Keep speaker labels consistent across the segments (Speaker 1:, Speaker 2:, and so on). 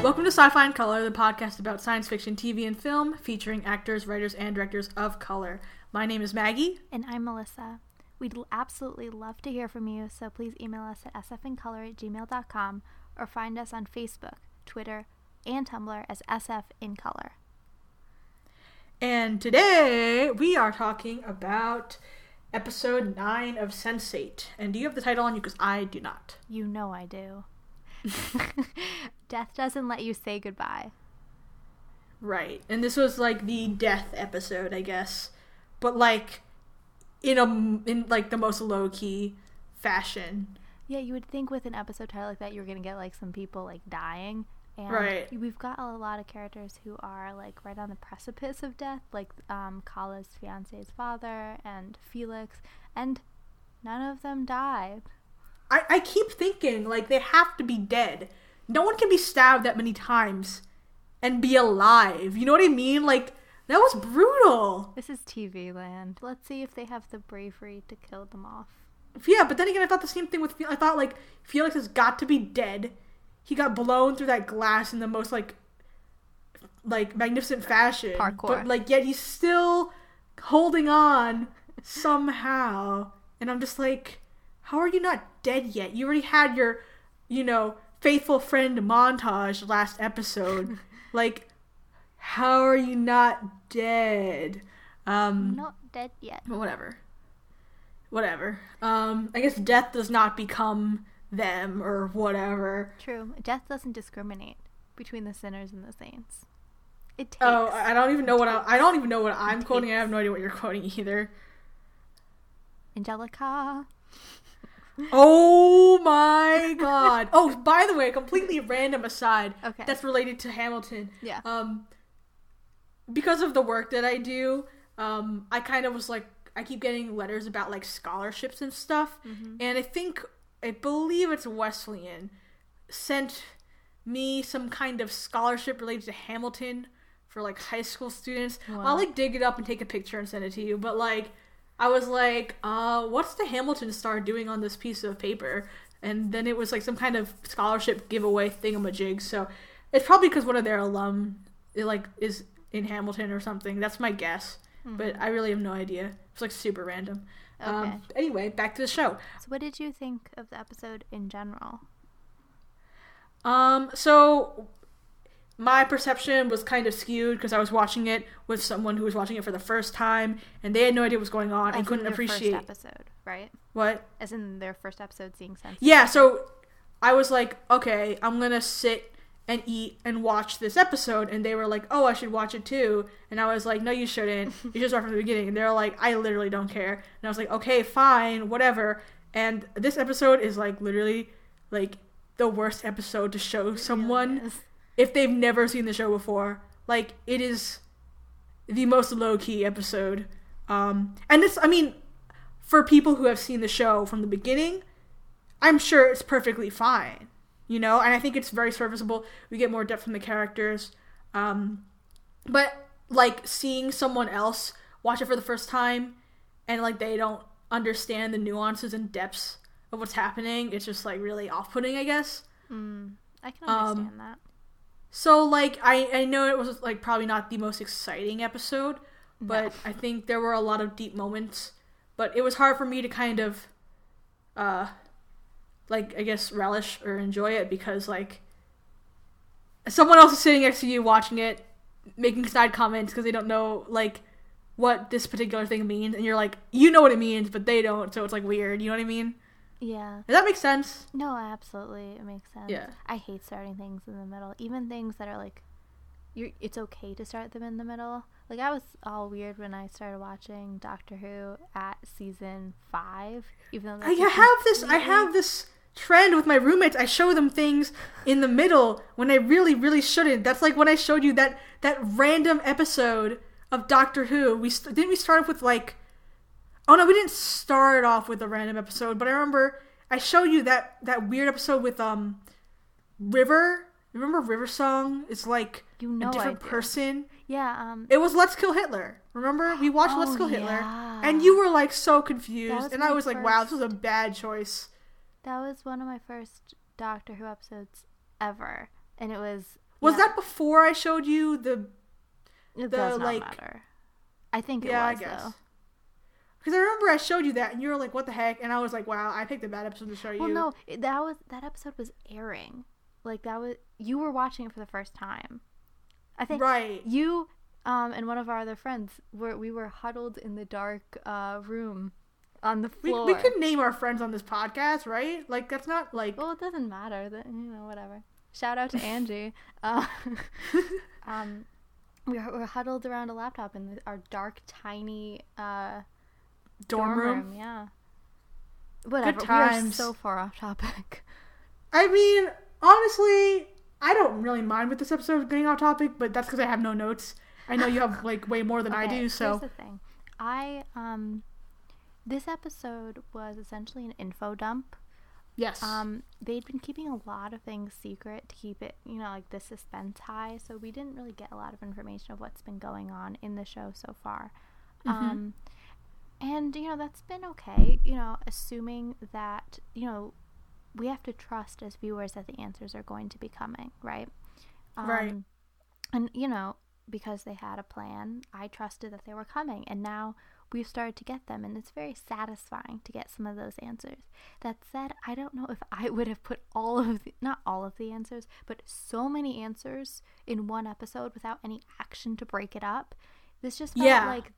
Speaker 1: Welcome to Sci-Fi in Color, the podcast about science fiction, TV, and film, featuring actors, writers, and directors of color. My name is Maggie.
Speaker 2: And I'm Melissa. We'd absolutely love to hear from you, so please email us at sfincolor@gmail.com or find us on Facebook, Twitter, and Tumblr as SF in Color.
Speaker 1: And today we are talking about episode 9 of Sense8. And do you have the title on you? Because I do not.
Speaker 2: You know I do. Death doesn't let you say goodbye.
Speaker 1: Right. And this was like the death episode, I guess. But like in like the most low-key fashion.
Speaker 2: Yeah, you would think with an episode title like that you were going to get like some people like dying. And
Speaker 1: right.
Speaker 2: We've got a lot of characters who are like right on the precipice of death, like Kala's fiance's father and Felix, and none of them died.
Speaker 1: I keep thinking, like, they have to be dead. No one can be stabbed that many times and be alive. You know what I mean? Like, that was brutal.
Speaker 2: This is TV land. Let's see if they have the bravery to kill them off.
Speaker 1: Yeah, but then again, I thought the same thing with... I thought, like, Felix has got to be dead. He got blown through that glass in the most, like magnificent fashion.
Speaker 2: Parkour.
Speaker 1: But, like, yet he's still holding on somehow. And I'm just like... How are you not dead yet? You already had your, faithful friend montage last episode. Like, how are you not dead?
Speaker 2: I'm not dead yet.
Speaker 1: Whatever. I guess death does not become them or whatever.
Speaker 2: True. Death doesn't discriminate between the sinners and the saints. It takes.
Speaker 1: Oh, I don't even know what I'm quoting. I have no idea what you're quoting either.
Speaker 2: Angelica.
Speaker 1: Oh my god. Oh, by the way, completely random aside.
Speaker 2: Okay.
Speaker 1: That's related to Hamilton.
Speaker 2: Yeah.
Speaker 1: Because of the work that I do, I kind of was like, I keep getting letters about like scholarships and stuff. Mm-hmm. And I believe it's Wesleyan sent me some kind of scholarship related to Hamilton for like high school students. Wow. I'll like dig it up and take a picture and send it to you. But like, I was like, what's the Hamilton star doing on this piece of paper? And then it was like some kind of scholarship giveaway thingamajig. So it's probably because one of their alum is in Hamilton or something. That's my guess. Mm-hmm. But I really have no idea. It's like super random.
Speaker 2: Okay.
Speaker 1: Anyway, back to the show.
Speaker 2: So what did you think of the episode in general?
Speaker 1: So my perception was kind of skewed because I was watching it with someone who was watching it for the first time, and they had no idea what was going on and couldn't appreciate.
Speaker 2: First episode, right?
Speaker 1: What?
Speaker 2: As in their first episode seeing Sense8.
Speaker 1: Yeah, so I was like, okay, I'm gonna sit and eat and watch this episode, and they were like, oh, I should watch it too, and I was like, no, you shouldn't. You should start from the beginning. And they're like, I literally don't care. And I was like, okay, fine, whatever. And this episode is like literally like the worst episode to show someone. Really is. If they've never seen the show before. Like, it is the most low-key episode. And this, I mean, for people who have seen the show from the beginning, I'm sure it's perfectly fine, And I think it's very serviceable. We get more depth from the characters. But, like, seeing someone else watch it for the first time and, like, they don't understand the nuances and depths of what's happening, it's just, like, really off-putting, I guess.
Speaker 2: I can understand that.
Speaker 1: So, like, I know it was, like, probably not the most exciting episode, but no. I think there were a lot of deep moments. But it was hard for me to kind of, like, I guess, relish or enjoy it because, like, someone else is sitting next to you watching it, making side comments because they don't know, like, what this particular thing means. And you're like, you know what it means, but they don't, so it's, like, weird. You know what I mean?
Speaker 2: Yeah.
Speaker 1: Does that make sense?
Speaker 2: No, absolutely. It makes sense.
Speaker 1: Yeah.
Speaker 2: I hate starting things in the middle. Even things that are like, it's okay to start them in the middle. Like, I was all weird when I started watching Doctor Who at season 5. Even though
Speaker 1: I have this trend with my roommates. I show them things in the middle when I really, really shouldn't. That's like when I showed you that random episode of Doctor Who. Didn't we start off with like... Oh, no, we didn't start off with a random episode, but I remember I showed you that weird episode with, River. Remember River Song? It's like a different person.
Speaker 2: Yeah.
Speaker 1: It was Let's Kill Hitler. Remember? We watched Let's Kill Hitler, and you were, like, so confused, and I was like, wow, this was a bad choice.
Speaker 2: That was one of my first Doctor Who episodes ever, and it was
Speaker 1: Was that before I showed you
Speaker 2: It does not matter. I think it was,
Speaker 1: I guess. Though. Because I remember I showed you that, and you were like, what the heck? And I was like, wow, I picked a bad episode to show you.
Speaker 2: Well, no, that episode was airing. Like, you were watching it for the first time. I think you and one of our other friends, we were huddled in the dark room on the floor.
Speaker 1: We could name our friends on this podcast, right? Like, that's not like...
Speaker 2: Well, it doesn't matter. Whatever. Shout out to Angie. We're huddled around a laptop in our dark, tiny
Speaker 1: dorm room.
Speaker 2: Yeah. Whatever.
Speaker 1: Good times.
Speaker 2: We are so far off topic.
Speaker 1: I mean, honestly, I don't really mind with this episode getting off topic, but that's because I have no notes. I know you have like way more than I do, so...
Speaker 2: Here's the thing. This episode was essentially an info dump.
Speaker 1: Yes.
Speaker 2: They'd been keeping a lot of things secret to keep it, like the suspense high, so we didn't really get a lot of information of what's been going on in the show so far. Mm-hmm. And, that's been okay, assuming that, we have to trust as viewers that the answers are going to be coming, right?
Speaker 1: Right.
Speaker 2: And, because they had a plan, I trusted that they were coming, and now we've started to get them, and it's very satisfying to get some of those answers. That said, I don't know if I would have put not all of the answers, but so many answers in one episode without any action to break it up. This just felt like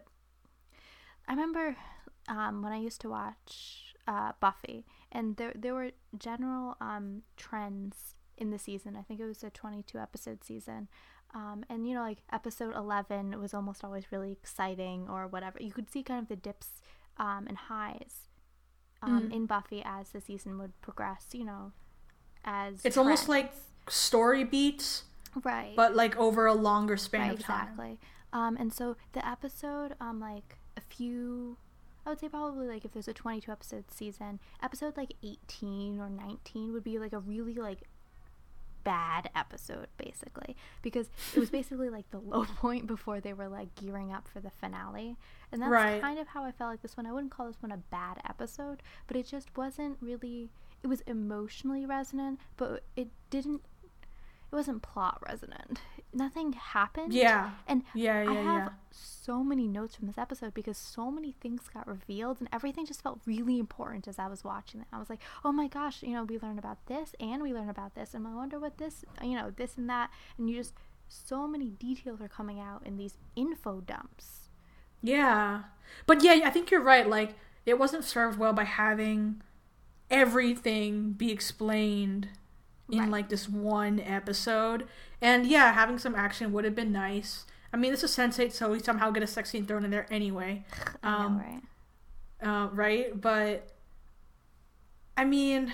Speaker 2: I remember when I used to watch Buffy, and there were general trends in the season. I think it was a 22 episode season. And like episode 11 was almost always really exciting or whatever. You could see kind of the dips and highs in Buffy as the season would progress, as
Speaker 1: it's trends. Almost like story beats,
Speaker 2: right?
Speaker 1: But like over a longer span of time.
Speaker 2: Exactly. And so the episode, like I would say probably like if there's a 22 episode season, episode like 18 or 19 would be like a really like bad episode, basically, because it was basically like the low point before they were like gearing up for the finale. And that's kind of how I felt like this one. I wouldn't call this one a bad episode, but it just wasn't really, it was emotionally resonant, but it wasn't plot resonant. Nothing happened. And I have so many notes from this episode because so many things got revealed and everything just felt really important as I was watching it. I was like, oh my gosh, we learned about this and we learned about this, and I wonder what this, this and that, and so many details are coming out in these info dumps.
Speaker 1: Yeah. But yeah, I think you're right. Like, it wasn't served well by having everything be explained in like this one episode. And yeah, having some action would have been nice. I mean, this is Sense8, so we somehow get a sex scene thrown in there anyway.
Speaker 2: I know, right?
Speaker 1: Right? But I mean,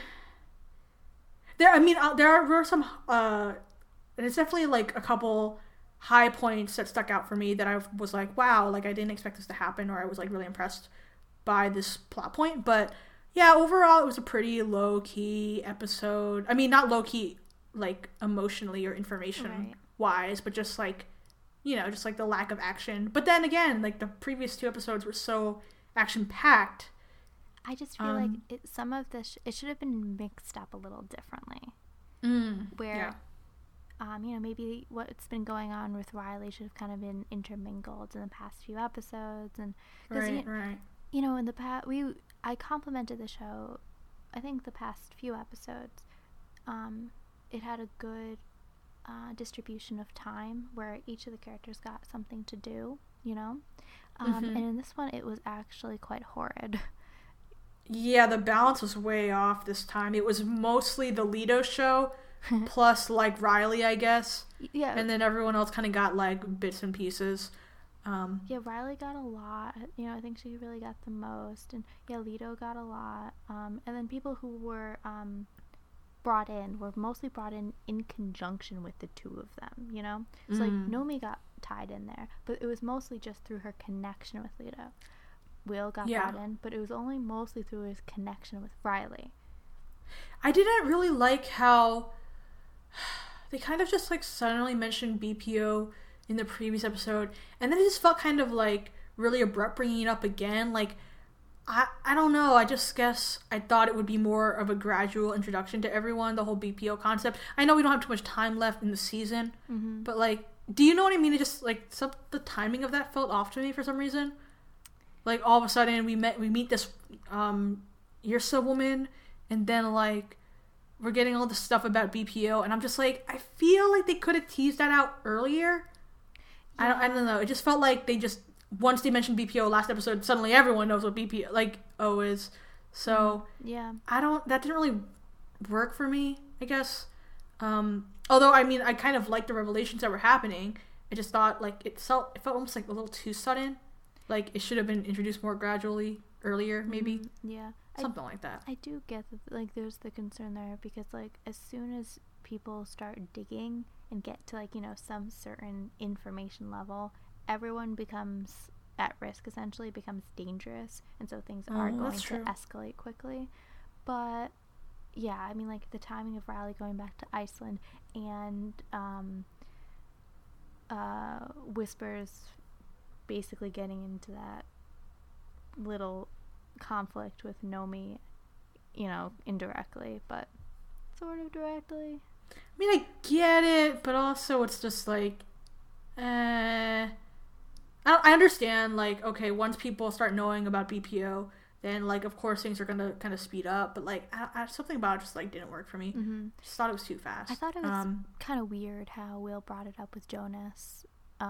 Speaker 1: there were some and it's definitely like a couple high points that stuck out for me that I was like, wow, like I didn't expect this to happen, or I was like really impressed by this plot point. But yeah, overall, it was a pretty low-key episode. I mean, not low-key, like, emotionally or information-wise, but just, like, just, like, the lack of action. But then again, like, the previous two episodes were so action-packed.
Speaker 2: I just feel like some of this, it should have been mixed up a little differently. Where, maybe what's been going on with Riley should have kind of been intermingled in the past few episodes. And
Speaker 1: right.
Speaker 2: In the past, I complimented the show, I think the past few episodes. It had a good distribution of time where each of the characters got something to do, And in this one, it was actually quite horrid.
Speaker 1: Yeah, the balance was way off this time. It was mostly the Leto show, plus, like, Riley, I guess.
Speaker 2: Yeah.
Speaker 1: And then everyone else kind of got, like, bits and pieces.
Speaker 2: Yeah, Riley got a lot. I think she really got the most. And yeah, Leto got a lot. And then people who were brought in were mostly brought in conjunction with the two of them, So like Nomi got tied in there, but it was mostly just through her connection with Leto. Will got brought in, but it was only mostly through his connection with Riley.
Speaker 1: I didn't really like how they kind of just like suddenly mentioned BPO in the previous episode, and then it just felt kind of like really abrupt bringing it up again. Like, I don't know. I just guess I thought it would be more of a gradual introduction to everyone, the whole BPO concept. I know we don't have too much time left in the season, but like, do you know what I mean? It just like the timing of that felt off to me for some reason. Like all of a sudden we meet this Yrsa woman, and then like we're getting all this stuff about BPO, and I'm just like, I feel like they could have teased that out earlier. Yeah. I don't know. It just felt like they just, once they mentioned BPO last episode, suddenly everyone knows what BPO like O is. So
Speaker 2: yeah,
Speaker 1: that didn't really work for me, I guess. Although I mean, I kind of liked the revelations that were happening. I just thought like it felt almost like a little too sudden. Like it should have been introduced more gradually earlier, maybe.
Speaker 2: Yeah,
Speaker 1: something like that.
Speaker 2: I do get that. Like, there's the concern there because like as soon as people start digging and get to like, you know, some certain information level, everyone becomes at risk, essentially becomes dangerous, and so things are going to escalate quickly. But yeah, I mean, like the timing of Riley going back to Iceland and Whispers basically getting into that little conflict with Nomi, you know, indirectly, but sort of directly.
Speaker 1: I mean, I get it, but also it's just like, I understand, like, okay, once people start knowing about BPO, then, like, of course things are gonna kind of speed up, but, like, something about it just, like, didn't work for me. Just thought it was too fast.
Speaker 2: I thought it was kind of weird how Will brought it up with Jonas.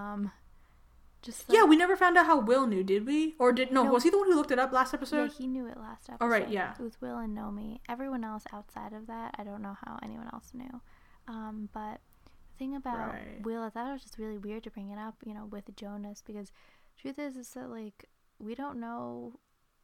Speaker 2: Just like,
Speaker 1: yeah, we never found out how Will knew, did we? Or no, was he the one who looked it up last episode?
Speaker 2: Yeah, he knew it last episode.
Speaker 1: Oh, right, yeah.
Speaker 2: It was Will and Nomi. Everyone else outside of that, I don't know how anyone else knew. But the thing about Will, I thought it was just really weird to bring it up, you know, with Jonas, because truth is that, like, we don't know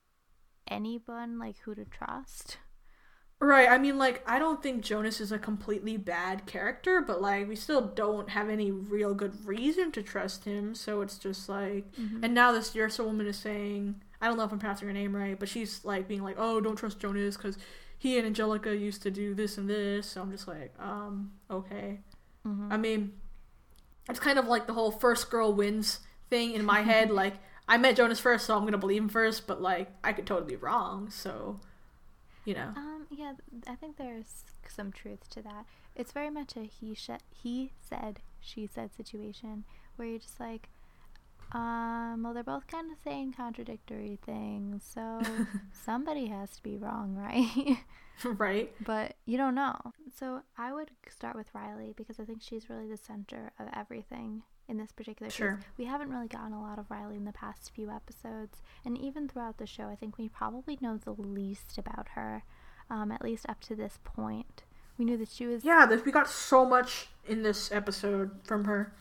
Speaker 2: anyone, like, who to trust.
Speaker 1: Right, I mean, like, I don't think Jonas is a completely bad character, but, like, we still don't have any real good reason to trust him, so it's just, like... And now this Yrsa woman is saying... I don't know if I'm pronouncing her name right, but she's, like, being like, oh, don't trust Jonas, because he and Angelica used to do this and this, so I'm just like, okay. I mean, it's kind of like the whole first girl wins thing in my head, like, I met Jonas first, so I'm gonna believe him first, but, like, I could totally be wrong, so... You know.
Speaker 2: Yeah, I think there's some truth to that. It's very much a he said, she said situation where you're just like, well, they're both kind of saying contradictory things, so somebody has to be wrong, right?
Speaker 1: Right.
Speaker 2: But you don't know. So I would start with Riley because I think she's really the center of everything in this particular case. We haven't really gotten a lot of Riley in the past few episodes, and even throughout the show, I think we probably know the least about her, at least up to this point. We knew that she was...
Speaker 1: Yeah, we got so much in this episode from her.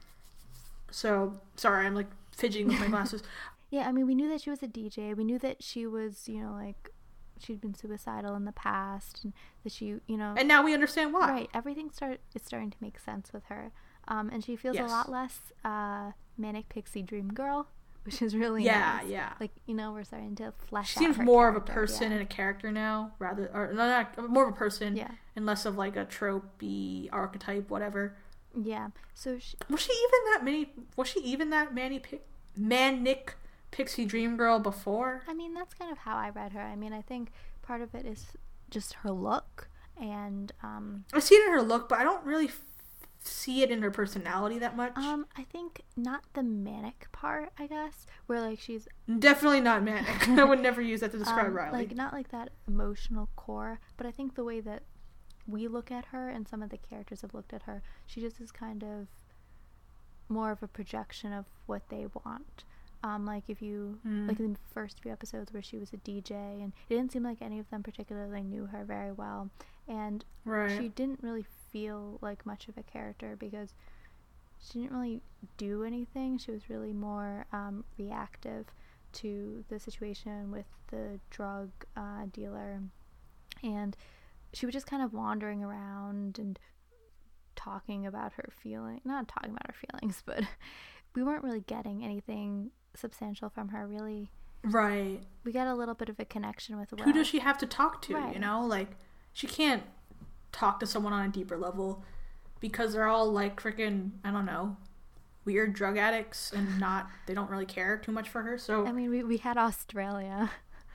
Speaker 1: So, sorry, I'm, like, fidgeting with my glasses.
Speaker 2: Yeah, I mean, we knew that she was a DJ. We knew that she was, you know, like, she'd been suicidal in the past, and that she, you know...
Speaker 1: And now we understand why.
Speaker 2: Right, everything is starting to make sense with her. And she feels a lot less manic pixie dream girl, which is really nice. Yeah. Like, you know, we're starting to flesh out her
Speaker 1: seems more
Speaker 2: character,
Speaker 1: of a person and a character now, more of a person, and less of like a tropey archetype, whatever.
Speaker 2: Yeah. So
Speaker 1: was she even that manic pixie dream girl before?
Speaker 2: I mean, that's kind of how I read her. I mean, I think part of it is just her look, and
Speaker 1: I see it in her look, but I don't really see it in her personality that much.
Speaker 2: I think not the manic part, I guess, where like she's
Speaker 1: definitely not manic. I would never use that to describe Riley.
Speaker 2: Like not like that emotional core, but I think the way that we look at her and some of the characters have looked at her, she just is kind of more of a projection of what they want. Like if you like in the first few episodes where she was a DJ, and it didn't seem like any of them particularly knew her very well, and she didn't really feel like much of a character because she didn't really do anything. She was really more reactive to the situation with the drug dealer, and she was just kind of wandering around and talking about her not talking about her feelings, but we weren't really getting anything substantial from her, really.
Speaker 1: Right.
Speaker 2: We got a little bit of a connection with Will.
Speaker 1: Who does she have to talk to, you know? Like, she can't talk to someone on a deeper level because they're all, like, freaking, I don't know, weird drug addicts and they don't really care too much for her, so...
Speaker 2: I mean, we had Australia.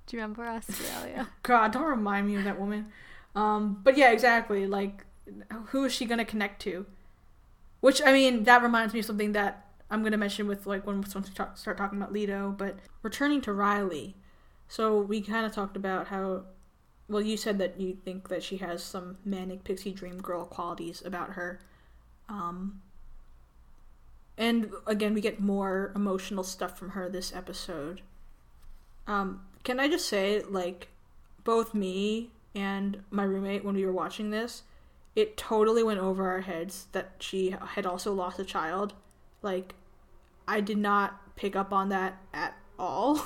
Speaker 2: Do you remember Australia?
Speaker 1: God, don't remind me of that woman. But yeah, exactly. Like, who is she gonna connect to? Which, I mean, that reminds me of something that I'm gonna mention with, like, once we start talking about Leto. But returning to Riley, so we kind of talked about how, well, you said that you think that she has some manic pixie dream girl qualities about her. And again, we get more emotional stuff from her this episode. Can I just say, like, both me and my roommate, when we were watching this, it totally went over our heads that she had also lost a child. Like, I did not pick up on that at all.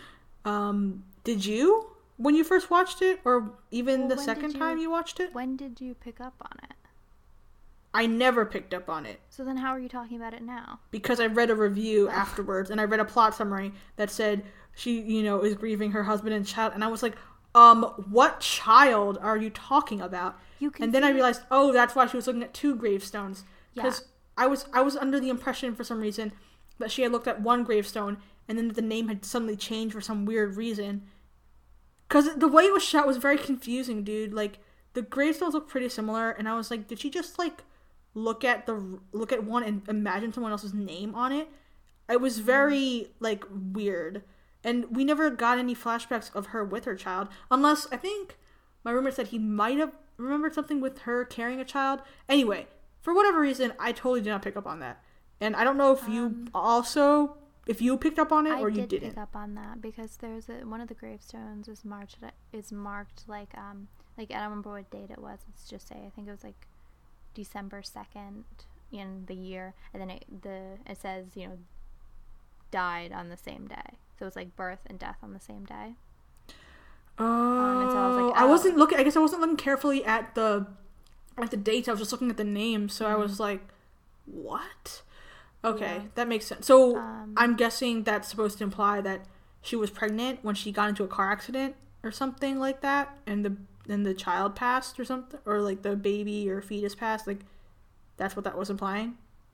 Speaker 1: Did you? When you first watched it? Or even the second time you watched it?
Speaker 2: When did you pick up on it?
Speaker 1: I never picked up on it.
Speaker 2: So then how are you talking about it now?
Speaker 1: Because I read a review afterwards, and I read a plot summary that said she, is grieving her husband and child, and I was like, what child are you talking about? And then I realized, oh, that's why she was looking at 2 gravestones. Because I was under the impression for some reason that she had looked at 1 gravestone, and then the name had suddenly changed for some weird reason. Because the way it was shot was very confusing, dude. Like, the gravestones look pretty similar, and I was like, did she just, like, look at one and imagine someone else's name on it? It was very, like, weird. And we never got any flashbacks of her with her child, unless I think my roommate said he might have remembered something with her carrying a child. Anyway, for whatever reason, I totally did not pick up on that. And I don't know if you also, if you picked up on it or you didn't.
Speaker 2: I did pick up on that because there's one of the gravestones is marked like I don't remember what date it was. Let's just say I think it was like December 2nd in the year, and then it says died on the same day. So it was like birth and death on the same day. And so I was like,
Speaker 1: I wasn't looking. I guess I wasn't looking carefully at the dates. I was just looking at the names. So I was like, what? Okay, that makes sense. So I'm guessing that's supposed to imply that she was pregnant when she got into a car accident or something like that, and the child passed or something, or like the baby or fetus passed. Like, that's what that was implying.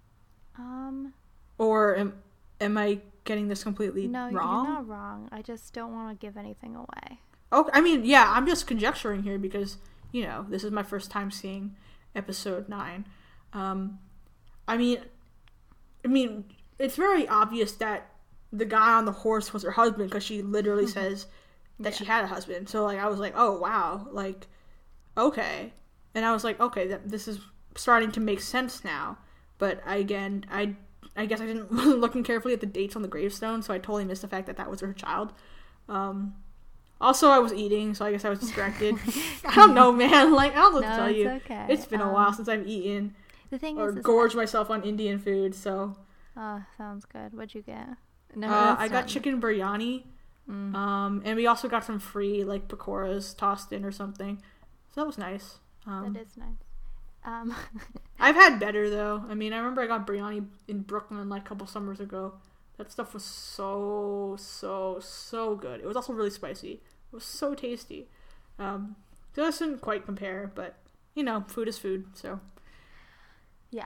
Speaker 1: Or am I getting this completely wrong?
Speaker 2: No, you're not wrong. I just don't want to give anything away.
Speaker 1: Okay, I mean, yeah, I'm just conjecturing here because, this is my first time seeing episode 9. I mean, it's very obvious that the guy on the horse was her husband because she literally says that she had a husband. So, like, I was like, oh, wow, like, okay. And I was like, okay, this is starting to make sense now. But again, I guess I didn't looking carefully at the dates on the gravestone, so I totally missed the fact that was her child. Also, I was eating, so I guess I was distracted. I don't know, man. Like, I don't know what to tell you.
Speaker 2: Okay.
Speaker 1: It's been a while since I've eaten
Speaker 2: the thing
Speaker 1: or gorged myself on Indian food, so.
Speaker 2: Oh, sounds good. What'd you get? No,
Speaker 1: I got chicken biryani, and we also got some free, like, pakoras tossed in or something. So that was nice.
Speaker 2: That is nice.
Speaker 1: I've had better, though. I mean, I remember I got biryani in Brooklyn, like, a couple summers ago. That stuff was so, so, so good. It was also really spicy. It was so tasty. It doesn't quite compare, but, food is food, so.
Speaker 2: Yeah.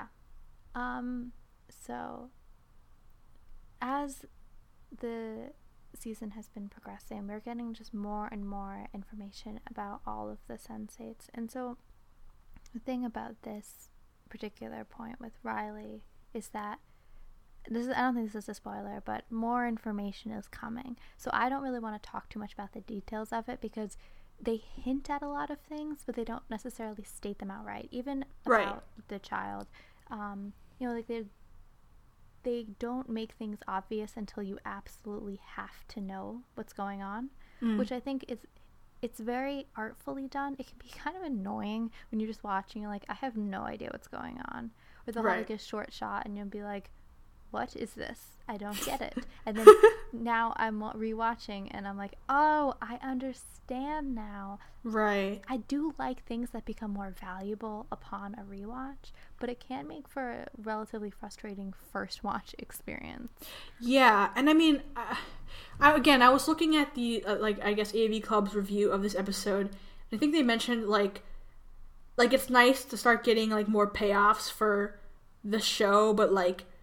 Speaker 2: So, as the season has been progressing, we're getting just more and more information about all of the sensates. And so, the thing about this particular point with Riley is that I don't think this is a spoiler, but more information is coming. So I don't really want to talk too much about the details of it because they hint at a lot of things, but they don't necessarily state them outright. Even about the child, like they don't make things obvious until you absolutely have to know what's going on, which I think it's very artfully done. It can be kind of annoying when you're just watching, you're like, I have no idea what's going on. Or they'll have like a short shot and you'll be like, what is this? I don't get it. And then now I'm rewatching and I'm like, oh, I understand now.
Speaker 1: Right.
Speaker 2: I do like things that become more valuable upon a rewatch, but it can make for a relatively frustrating first watch experience.
Speaker 1: Yeah, and I mean, I was looking at the, I guess AV Club's review of this episode, and I think they mentioned, like it's nice to start getting, like, more payoffs for the show, but, like,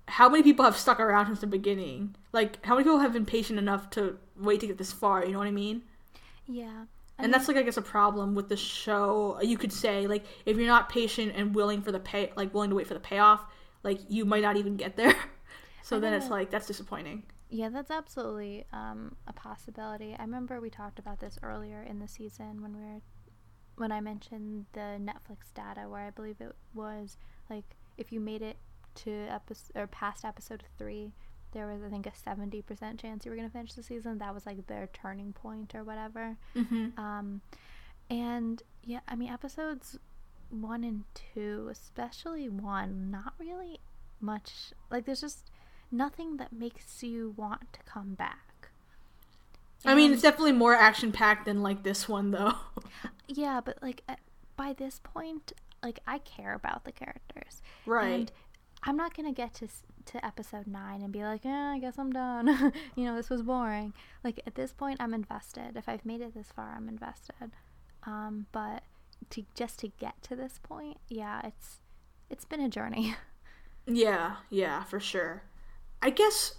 Speaker 1: how many people have stuck around since the beginning? Like, how many people have been patient enough to wait to get this far? You know what I mean?
Speaker 2: Yeah.
Speaker 1: And that's, like, I guess a problem with the show. You could say, like, if you're not patient and willing to wait for the payoff, like, you might not even get there. So then it's, like, that's disappointing.
Speaker 2: Yeah, that's absolutely a possibility. I remember we talked about this earlier in the season when I mentioned the Netflix data, where I believe it was, like, if you made it to past episode 3, there was, I think, a 70% chance you were going to finish the season. That was, like, their turning point or whatever.
Speaker 1: Mm-hmm.
Speaker 2: And, yeah, I mean, episodes 1 and 2, especially 1, not really much. Like, there's just nothing that makes you want to come back.
Speaker 1: And I mean, it's definitely more action-packed than, like, this one, though.
Speaker 2: Yeah, but, like, by this point, like, I care about the characters.
Speaker 1: Right.
Speaker 2: And I'm not going to get to episode 9 and be like, I guess I'm done. This was boring. Like, at this point, I'm invested. If I've made it this far, I'm invested. But to get to this point, yeah, it's been a journey.
Speaker 1: Yeah, for sure. I guess,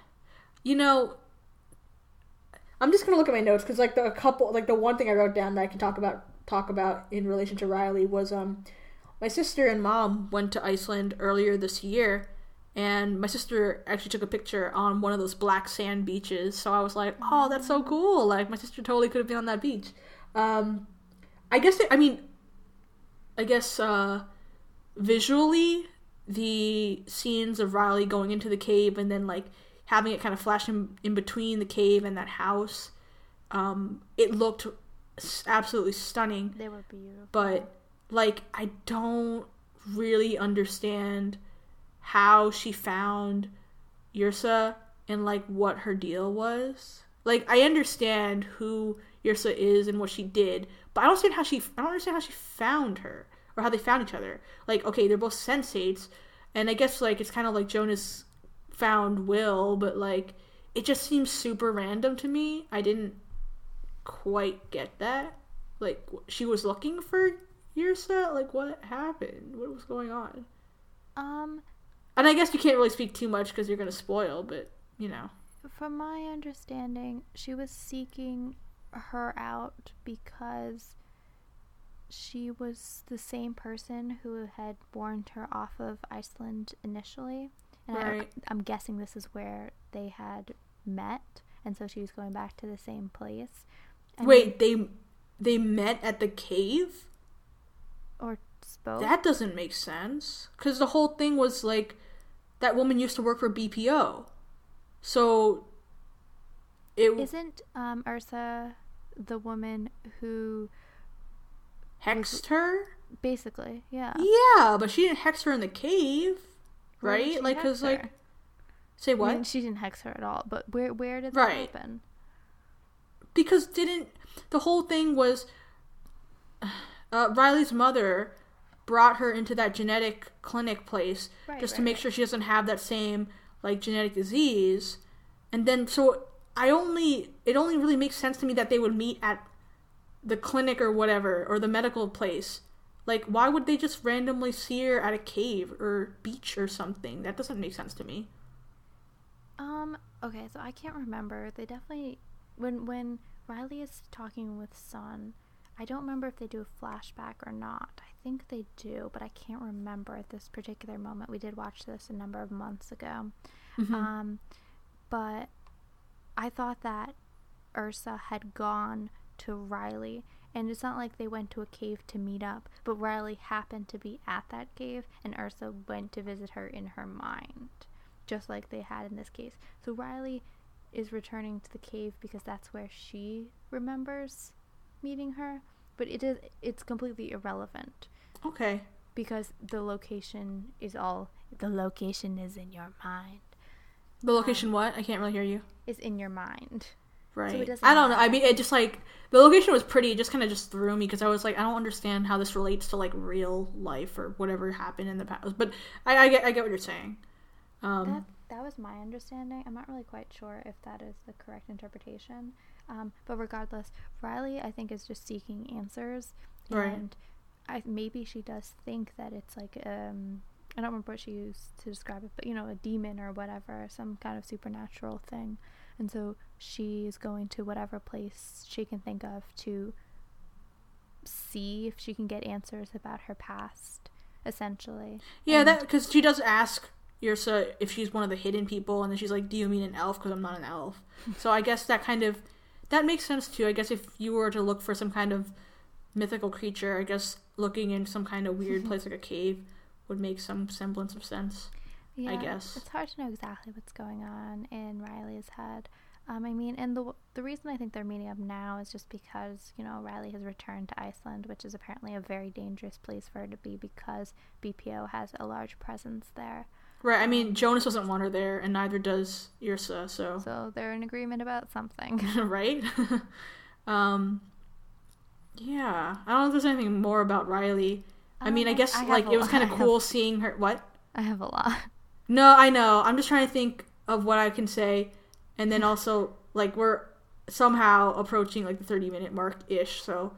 Speaker 1: I'm just gonna look at my notes because, like, the one thing I wrote down that I can talk about in relation to Riley was my sister and mom went to Iceland earlier this year, and my sister actually took a picture on one of those black sand beaches. So I was like, oh, that's so cool! Like, my sister totally could have been on that beach. I guess visually, the scenes of Riley going into the cave and then, like, having it kind of flash in between the cave and that house, it looked absolutely stunning.
Speaker 2: They were beautiful.
Speaker 1: But, like, I don't really understand how she found Yrsa and, like, what her deal was. Like, I understand who Yrsa is and what she did, but I don't understand how she found her or how they found each other. Like, okay, they're both sensates, and I guess, like, it's kind of like Jonas found Will, but, like, it just seems super random to me. I didn't quite get that. Like, she was looking for Yrsa? Like, what happened? What was going on? And I guess you can't really speak too much because you're going to spoil, but,
Speaker 2: From my understanding, she was seeking her out because she was the same person who had warned her off of Iceland initially. And
Speaker 1: right.
Speaker 2: I'm guessing this is where they had met, and so she was going back to the same place.
Speaker 1: Wait, they met at the cave?
Speaker 2: Or spoke?
Speaker 1: That doesn't make sense. Because the whole thing was, like, that woman used to work for BPO. So,
Speaker 2: Isn't Yrsa the woman who
Speaker 1: hexed her?
Speaker 2: Basically, yeah.
Speaker 1: Yeah, but she didn't hex her in the cave, right?
Speaker 2: Like, because,
Speaker 1: like, say what?
Speaker 2: I mean, she didn't hex her at all, but where did that happen?
Speaker 1: Because the whole thing was, Riley's mother brought her into that genetic clinic place to make sure she doesn't have that same, like, genetic disease. And then, so, it only really makes sense to me that they would meet at the clinic or whatever, or the medical place. Like, why would they just randomly see her at a cave or beach or something? That doesn't make sense to me.
Speaker 2: Okay, so I can't remember. They definitely, when Riley is talking with Sun, I don't remember if they do a flashback or not. I think they do, but I can't remember at this particular moment. We did watch this a number of months ago.
Speaker 1: Mm-hmm.
Speaker 2: But I thought that Yrsa had gone to Riley, and it's not like they went to a cave to meet up, but Riley happened to be at that cave, and Yrsa went to visit her in her mind, just like they had in this case. So Riley is returning to the cave because that's where she remembers meeting her, but it's completely irrelevant.
Speaker 1: Okay.
Speaker 2: Because the location is in your mind.
Speaker 1: The location what? I can't really hear you.
Speaker 2: Is in your mind.
Speaker 1: Right.
Speaker 2: So it doesn't
Speaker 1: I don't know. I mean, it just, like, the location was pretty. It just kind of just threw me because I was like, I don't understand how this relates to, like, real life or whatever happened in the past. But I get what you're saying.
Speaker 2: That was my understanding. I'm not really quite sure if that is the correct interpretation. But regardless, Riley, I think, is just seeking answers.
Speaker 1: Right.
Speaker 2: And maybe she does think that it's like I don't remember what she used to describe it, but a demon or whatever, some kind of supernatural thing. And so she's going to whatever place she can think of to see if she can get answers about her past, essentially.
Speaker 1: Yeah, that because she does ask Yrsa if she's one of the hidden people, and then she's like, do you mean an elf? Because I'm not an elf. So I guess that makes sense too. I guess if you were to look for some kind of mythical creature, I guess looking in some kind of weird place like a cave would make some semblance of sense.
Speaker 2: Yeah,
Speaker 1: I guess
Speaker 2: it's hard to know exactly what's going on in Riley's head. I mean, and the reason I think they're meeting up now is just because, Riley has returned to Iceland, which is apparently a very dangerous place for her to be because BPO has a large presence there.
Speaker 1: Right, I mean, Jonas doesn't want her there, and neither does Yrsa, so...
Speaker 2: So they're in agreement about something.
Speaker 1: Right? Yeah, I don't know if there's anything more about Riley. I mean, I guess, it was kind of cool seeing her... What?
Speaker 2: I have a lot.
Speaker 1: No, I know. I'm just trying to think of what I can say. And then also, we're somehow approaching, the 30-minute mark-ish, so...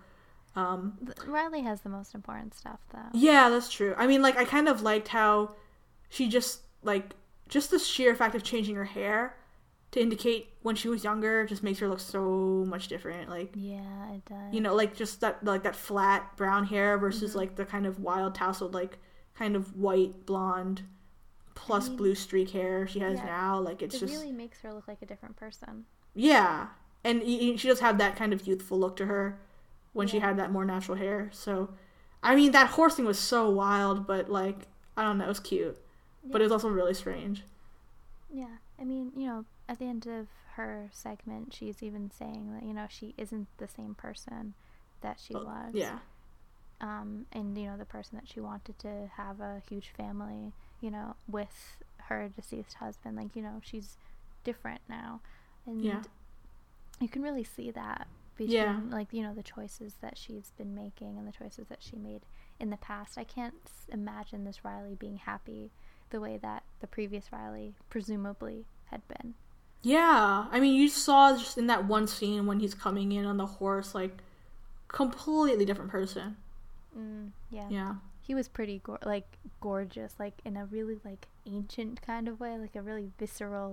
Speaker 2: Riley has the most important stuff, though.
Speaker 1: Yeah, that's true. I mean, I kind of liked how she just the sheer fact of changing her hair to indicate when she was younger just makes her look so much different.
Speaker 2: Yeah, it does.
Speaker 1: Just that flat brown hair versus, the kind of wild tousled, kind of white blonde plus blue streak hair she has now. It
Speaker 2: really makes her look like a different person.
Speaker 1: Yeah. And she does have that kind of youthful look to her when she had that more natural hair. So, I mean, that horse thing was so wild, but, I don't know, it was cute. Yeah. But it was also really strange.
Speaker 2: Yeah. I mean, at the end of her segment, she's even saying that, she isn't the same person that she was.
Speaker 1: Yeah.
Speaker 2: And, the person that she wanted to have a huge family, with her deceased husband, she's different now. And you can really see that between, the choices that she's been making and the choices that she made in the past. I can't imagine this Riley being happy the way that the previous Riley presumably had been.
Speaker 1: Yeah. I mean, you saw just in that one scene when he's coming in on the horse, completely different person.
Speaker 2: Yeah.
Speaker 1: Yeah.
Speaker 2: He was pretty gorgeous, in a really ancient kind of way, a really visceral,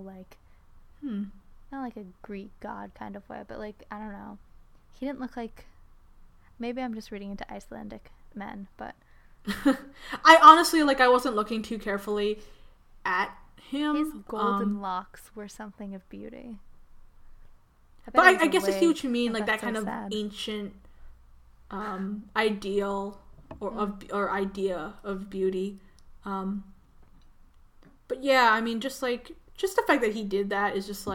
Speaker 2: not like a Greek god kind of way, but I don't know. He didn't look maybe I'm just reading into Icelandic men, but
Speaker 1: I honestly I wasn't looking too carefully at him.
Speaker 2: His golden locks were something of beauty.
Speaker 1: But I guess I see what you mean, that kind of ancient ideal or idea of beauty. But yeah, I mean, just the fact that he did that is just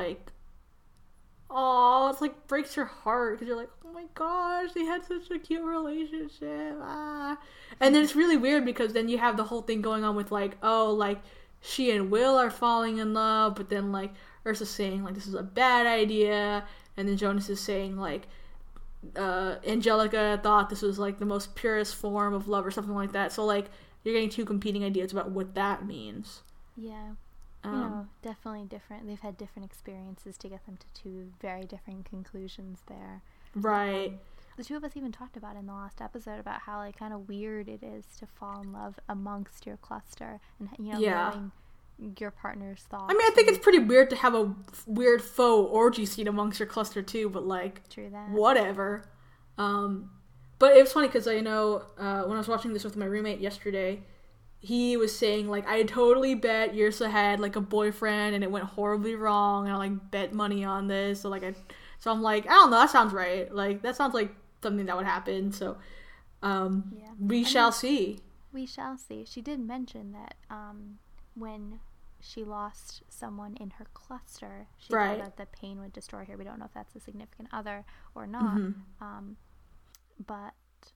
Speaker 1: oh, it's breaks your heart because you're oh my gosh, they had such a cute relationship. And then it's really weird because then you have the whole thing going on with she and Will are falling in love, but then Ursa's saying this is a bad idea, and then Jonas is saying Angelica thought this was the most purest form of love or something like that. So you're getting two competing ideas about what that means.
Speaker 2: Yeah. Definitely different. They've had different experiences to get them to two very different conclusions there.
Speaker 1: Right.
Speaker 2: The two of us even talked about in the last episode about how kind of weird it is to fall in love amongst your cluster and knowing your partner's thoughts.
Speaker 1: I mean, I think it's pretty weird to have a weird faux orgy scene amongst your cluster too, but
Speaker 2: True that.
Speaker 1: Whatever. But it was funny because I know when I was watching this with my roommate yesterday, he was saying I totally bet Yrsa had a boyfriend and it went horribly wrong, and I bet money on this. So so I'm I don't know, that sounds right. That sounds like something that would happen. So we shall see.
Speaker 2: We shall see. She did mention that when she lost someone in her cluster, she thought that the pain would destroy her. We don't know if that's a significant other or not. But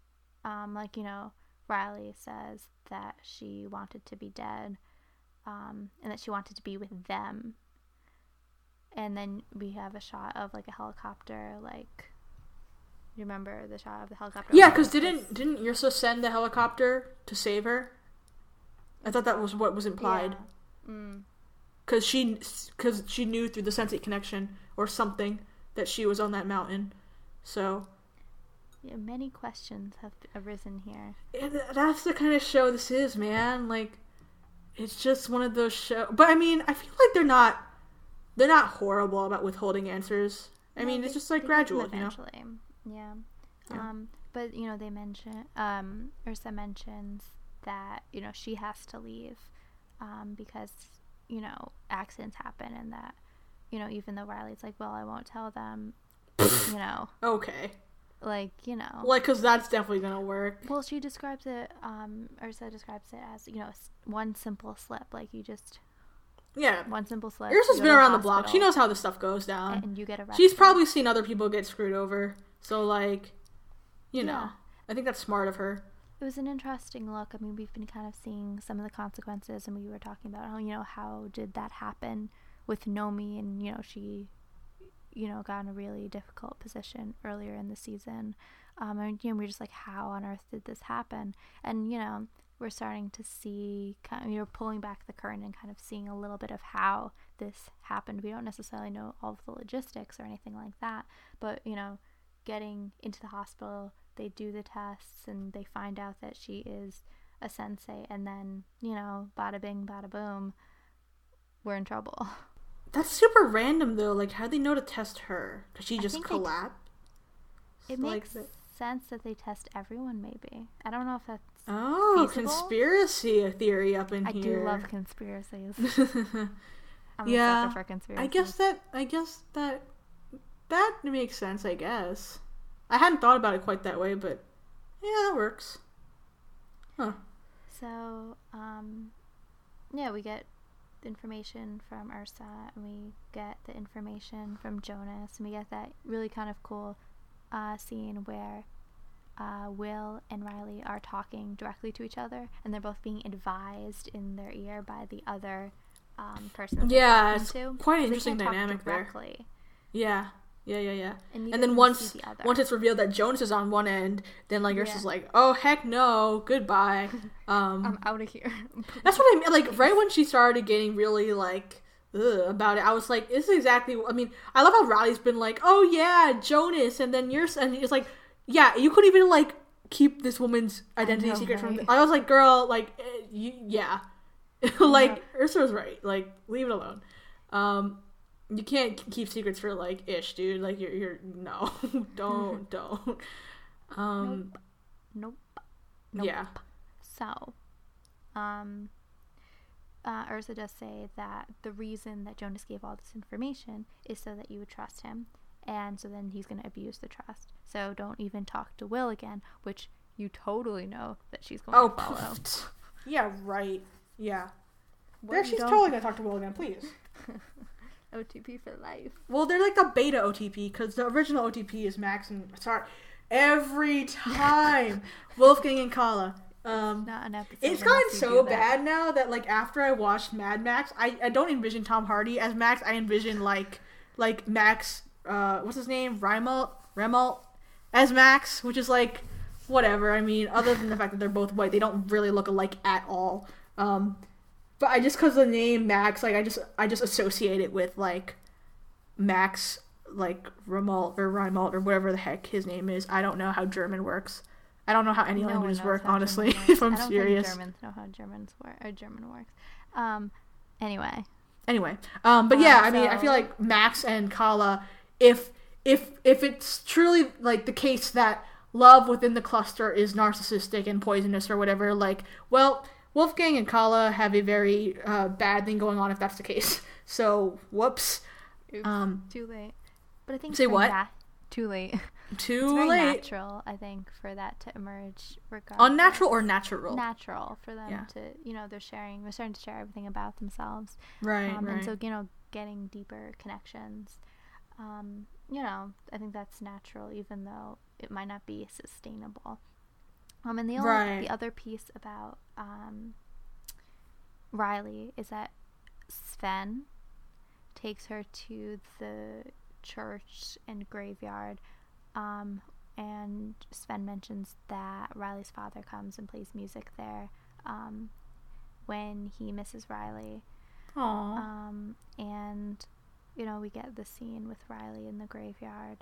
Speaker 2: Riley says that she wanted to be dead, and that she wanted to be with them. And then we have a shot of a helicopter, you remember the shot of the helicopter?
Speaker 1: Yeah, because didn't Yrsa send the helicopter to save her? I thought that was what was implied. Because she knew through the sensate connection or something that she was on that mountain. So
Speaker 2: yeah, many questions have arisen here.
Speaker 1: That's the kind of show this is, man. it's just one of those shows. But I mean, I feel like they're not horrible about withholding answers. I mean, it's just like gradual,
Speaker 2: eventually.
Speaker 1: Yeah.
Speaker 2: But they mention Ursa mentions that she has to leave because accidents happen, and that even though Riley's like, well, I won't tell them,
Speaker 1: Okay.
Speaker 2: like
Speaker 1: because that's definitely gonna work.
Speaker 2: Well, she describes it. Ursa describes it as one simple slip, like you just.
Speaker 1: Yeah.
Speaker 2: One simple slip.
Speaker 1: Ursa's been around the block. She knows how this stuff goes down.
Speaker 2: And you get arrested.
Speaker 1: She's probably seen other people get screwed over. So, like,
Speaker 2: Yeah.
Speaker 1: I think that's smart of her.
Speaker 2: It was an interesting look. I mean, we've been kind of seeing some of the consequences, and we were talking about how did that happen with Nomi, and, she, got in a really difficult position earlier in the season. And, we're just like, how on earth did this happen? And, we're starting to see, you're pulling back the curtain and kind of seeing a little bit of how this happened. We don't necessarily know all of the logistics or anything like that, but, getting into the hospital, they do the tests and they find out that she is a sensei, and then, bada bing, bada boom, we're in trouble.
Speaker 1: That's super random, though. Like, how'd they know to test her? Because she just collapsed?
Speaker 2: It makes sense that they test everyone, maybe. I don't know if that's
Speaker 1: feasible. Conspiracy theory up in here.
Speaker 2: I do love conspiracies. I'm
Speaker 1: a
Speaker 2: sucker for conspiracies.
Speaker 1: I guess that makes sense, I guess. I hadn't thought about it quite that way, but yeah, that works. Huh.
Speaker 2: So, we get the information from Ursa, and we get the information from Jonas, and we get that really kind of cool scene where Will and Riley are talking directly to each other, and they're both being advised in their ear by the other person.
Speaker 1: Yeah, it's quite an interesting dynamic there. Yeah. And then once it's revealed that Jonas is on one end, then like Ursa's like, oh heck no, goodbye.
Speaker 2: I'm out of here.
Speaker 1: That's what I mean. Like right when she started getting really like about it, I was like, this is exactly. I mean, I love how Riley's been like, oh yeah, Jonas, and then and it's like, yeah, you couldn't even like keep this woman's identity secret from. I was like, girl, like, yeah, like Ursa was right. Like, leave it alone. You can't keep secrets for like ish, dude. Like you're no, don't.
Speaker 2: Nope.
Speaker 1: Yeah.
Speaker 2: So, Ursa does say that the reason that Jonas gave all this information is so that you would trust him, and so then he's going to abuse the trust. So don't even talk to Will again, which you totally know that she's going to follow.
Speaker 1: Yeah, right. Yeah. She's totally going to talk to Will again, please.
Speaker 2: OTP for life.
Speaker 1: Well, they're like the beta OTP, because the original OTP is Max and every time Wolfgang and Kala.
Speaker 2: Not an episode.
Speaker 1: It's gotten so bad now that like after I watched Mad Max, I don't envision Tom Hardy as Max. I envision like Max. What's his name? Remalt as Max, which is like whatever. I mean, other than the fact that they're both white, they don't really look alike at all. But I just, because of the name Max, like I just associate it with like Max, like Remalt or whatever the heck his name is. I don't know how German works. I don't know how any languages work, honestly. If I'm serious,
Speaker 2: I don't think Germans know how German works.
Speaker 1: Anyway, but yeah, I mean, I feel like Max and Kala, if it's truly like the case that love within the cluster is narcissistic and poisonous or whatever, like, well, Wolfgang and Kala have a very bad thing going on if that's the case. So, whoops.
Speaker 2: Oops, too late. But I think
Speaker 1: say what?
Speaker 2: Too late.
Speaker 1: Too
Speaker 2: it's very
Speaker 1: late.
Speaker 2: Natural, I think, for that to emerge.
Speaker 1: Unnatural or natural?
Speaker 2: Natural for them to, they're starting to share everything about themselves.
Speaker 1: Right, right.
Speaker 2: And so, getting deeper connections. I think that's natural, even though it might not be sustainable. And the other piece about Riley is that Sven takes her to the church and graveyard, and Sven mentions that Riley's father comes and plays music there when he misses Riley.
Speaker 1: Aww.
Speaker 2: And we get the scene with Riley in the graveyard.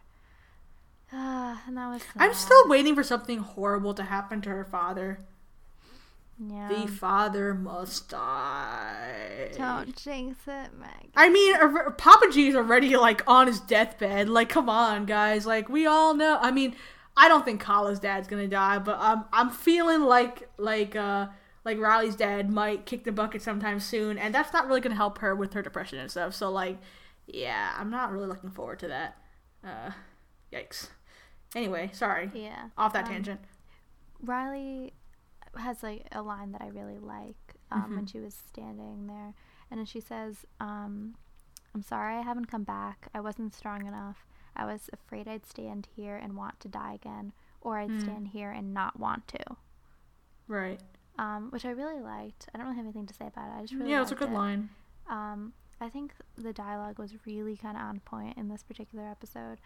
Speaker 2: And that was sad.
Speaker 1: I'm still waiting for something horrible to happen to her father.
Speaker 2: Yeah.
Speaker 1: The father must die.
Speaker 2: Don't jinx it, Meg.
Speaker 1: I mean, Papa G's already, like, on his deathbed. Like, come on, guys. Like, we all know. I mean, I don't think Kala's dad's gonna die, but I'm feeling like Riley's dad might kick the bucket sometime soon, and that's not really gonna help her with her depression and stuff. So, like, yeah, I'm not really looking forward to that. Yikes. Anyway, sorry.
Speaker 2: Yeah.
Speaker 1: Off that tangent.
Speaker 2: Riley has, like, a line that I really like when she was standing there. And then she says, I'm sorry I haven't come back. I wasn't strong enough. I was afraid I'd stand here and want to die again. Or I'd stand here and not want to.
Speaker 1: Right.
Speaker 2: Which I really liked. I don't really have anything to say about it. I just really
Speaker 1: Yeah, it's a
Speaker 2: liked
Speaker 1: good
Speaker 2: it.
Speaker 1: line.
Speaker 2: I think the dialogue was really kind of on point in this particular episode.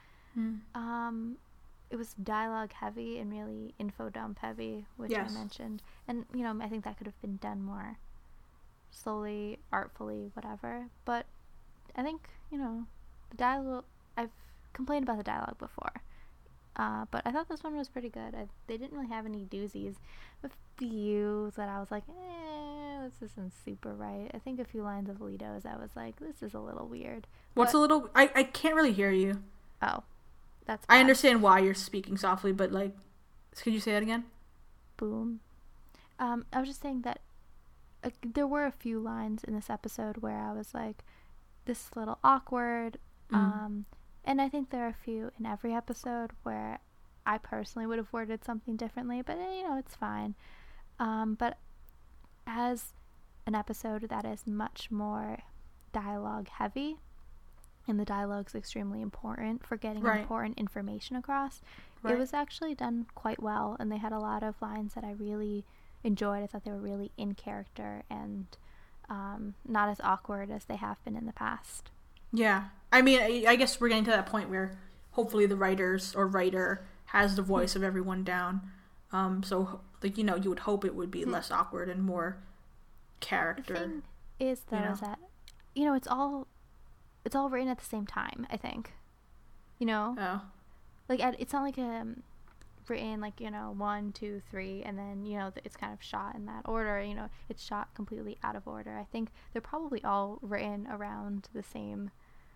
Speaker 2: It was dialogue heavy and really info dump heavy, which I mentioned. And, you know, I think that could have been done more slowly, artfully, whatever. But I think, you know, the dialogue, I've complained about the dialogue before. But I thought this one was pretty good. They didn't really have any doozies. A few that I was like, this isn't super right. I think a few lines of Lito's I was like, this is a little weird.
Speaker 1: What's a little... I can't really hear you.
Speaker 2: Oh. That's bad.
Speaker 1: I understand why you're speaking softly, but, like, could you say that again?
Speaker 2: Boom. I was just saying that there were a few lines in this episode where I was like, this is a little awkward. And I think there are a few in every episode where I personally would have worded something differently, but, you know, it's fine. But as an episode that is much more dialogue heavy, and the dialogue's extremely important for getting important information across. Right. It was actually done quite well, and they had a lot of lines that I really enjoyed. I thought they were really in character and not as awkward as they have been in the past.
Speaker 1: Yeah. I mean, I guess we're getting to that point where hopefully the writers or writer has the voice of everyone down. So, like, you know, you would hope it would be less awkward and more character.
Speaker 2: The thing is, though, is that, you know, it's all written at the same time, I think. You know?
Speaker 1: Oh.
Speaker 2: Like, it's not like written, like, you know, 1, 2, 3, and then, you know, it's kind of shot in that order. You know, it's shot completely out of order. I think they're probably all written around the same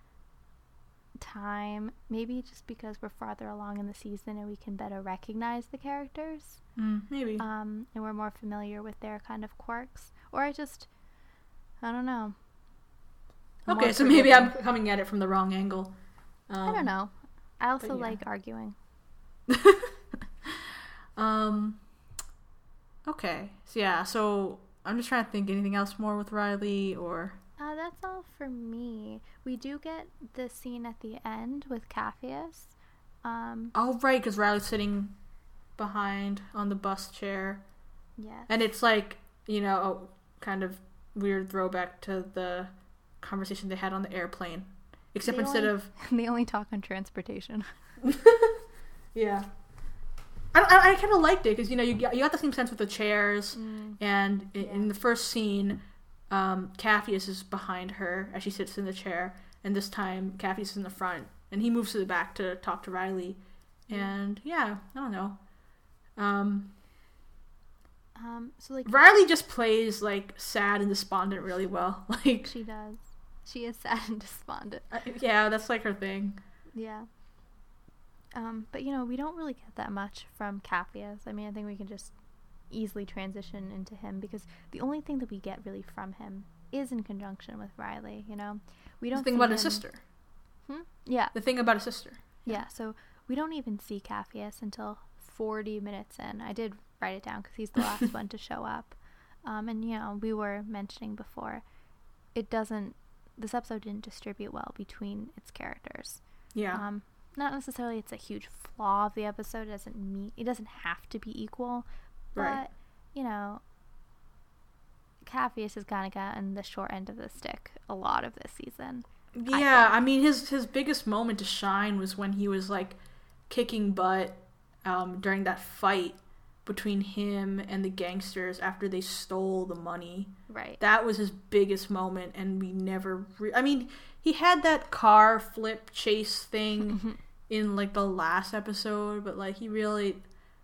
Speaker 2: time. Maybe just because we're farther along in the season and we can better recognize the characters.
Speaker 1: Maybe.
Speaker 2: And we're more familiar with their kind of quirks. Or I don't know.
Speaker 1: Okay, so maybe I'm coming at it from the wrong angle.
Speaker 2: I don't know. I also like arguing.
Speaker 1: Okay. So yeah, so I'm just trying to think anything else more with Riley or...
Speaker 2: That's all for me. We do get the scene at the end with Capheus.
Speaker 1: Oh, right, because Riley's sitting behind on the bus chair.
Speaker 2: Yes.
Speaker 1: And it's like, you know, a kind of weird throwback to the conversation they had on the airplane, except
Speaker 2: they only talk on transportation.
Speaker 1: Yeah, I kind of liked it because, you know, you got the same sense with the chairs, and in the first scene, Capheus is behind her as she sits in the chair, and this time Capheus is in the front, and he moves to the back to talk to Riley, and I don't know.
Speaker 2: So, like,
Speaker 1: Riley just plays, like, sad and despondent really well. Like,
Speaker 2: she does. She is sad and despondent.
Speaker 1: Yeah, that's like her thing.
Speaker 2: Yeah. But, you know, we don't really get that much from Capheus. I mean, I think we can just easily transition into him because the only thing that we get really from him is in conjunction with Riley, you know? We don't
Speaker 1: the thing about his sister.
Speaker 2: Yeah.
Speaker 1: The thing about his sister.
Speaker 2: Yeah, so we don't even see Capheus until 40 minutes in. I did write it down because he's the last one to show up. And, you know, we were mentioning before, this episode didn't distribute well between its characters.
Speaker 1: Yeah.
Speaker 2: Not necessarily it's a huge flaw of the episode. It doesn't have to be equal. But, you know, Capheus has kind of gotten the short end of the stick a lot of this season.
Speaker 1: Yeah, I mean, his biggest moment to shine was when he was, like, kicking butt during that fight between him and the gangsters after they stole the money.
Speaker 2: Right.
Speaker 1: That was his biggest moment, and we never... I mean, he had that car flip chase thing in, like, the last episode, but, like, he really...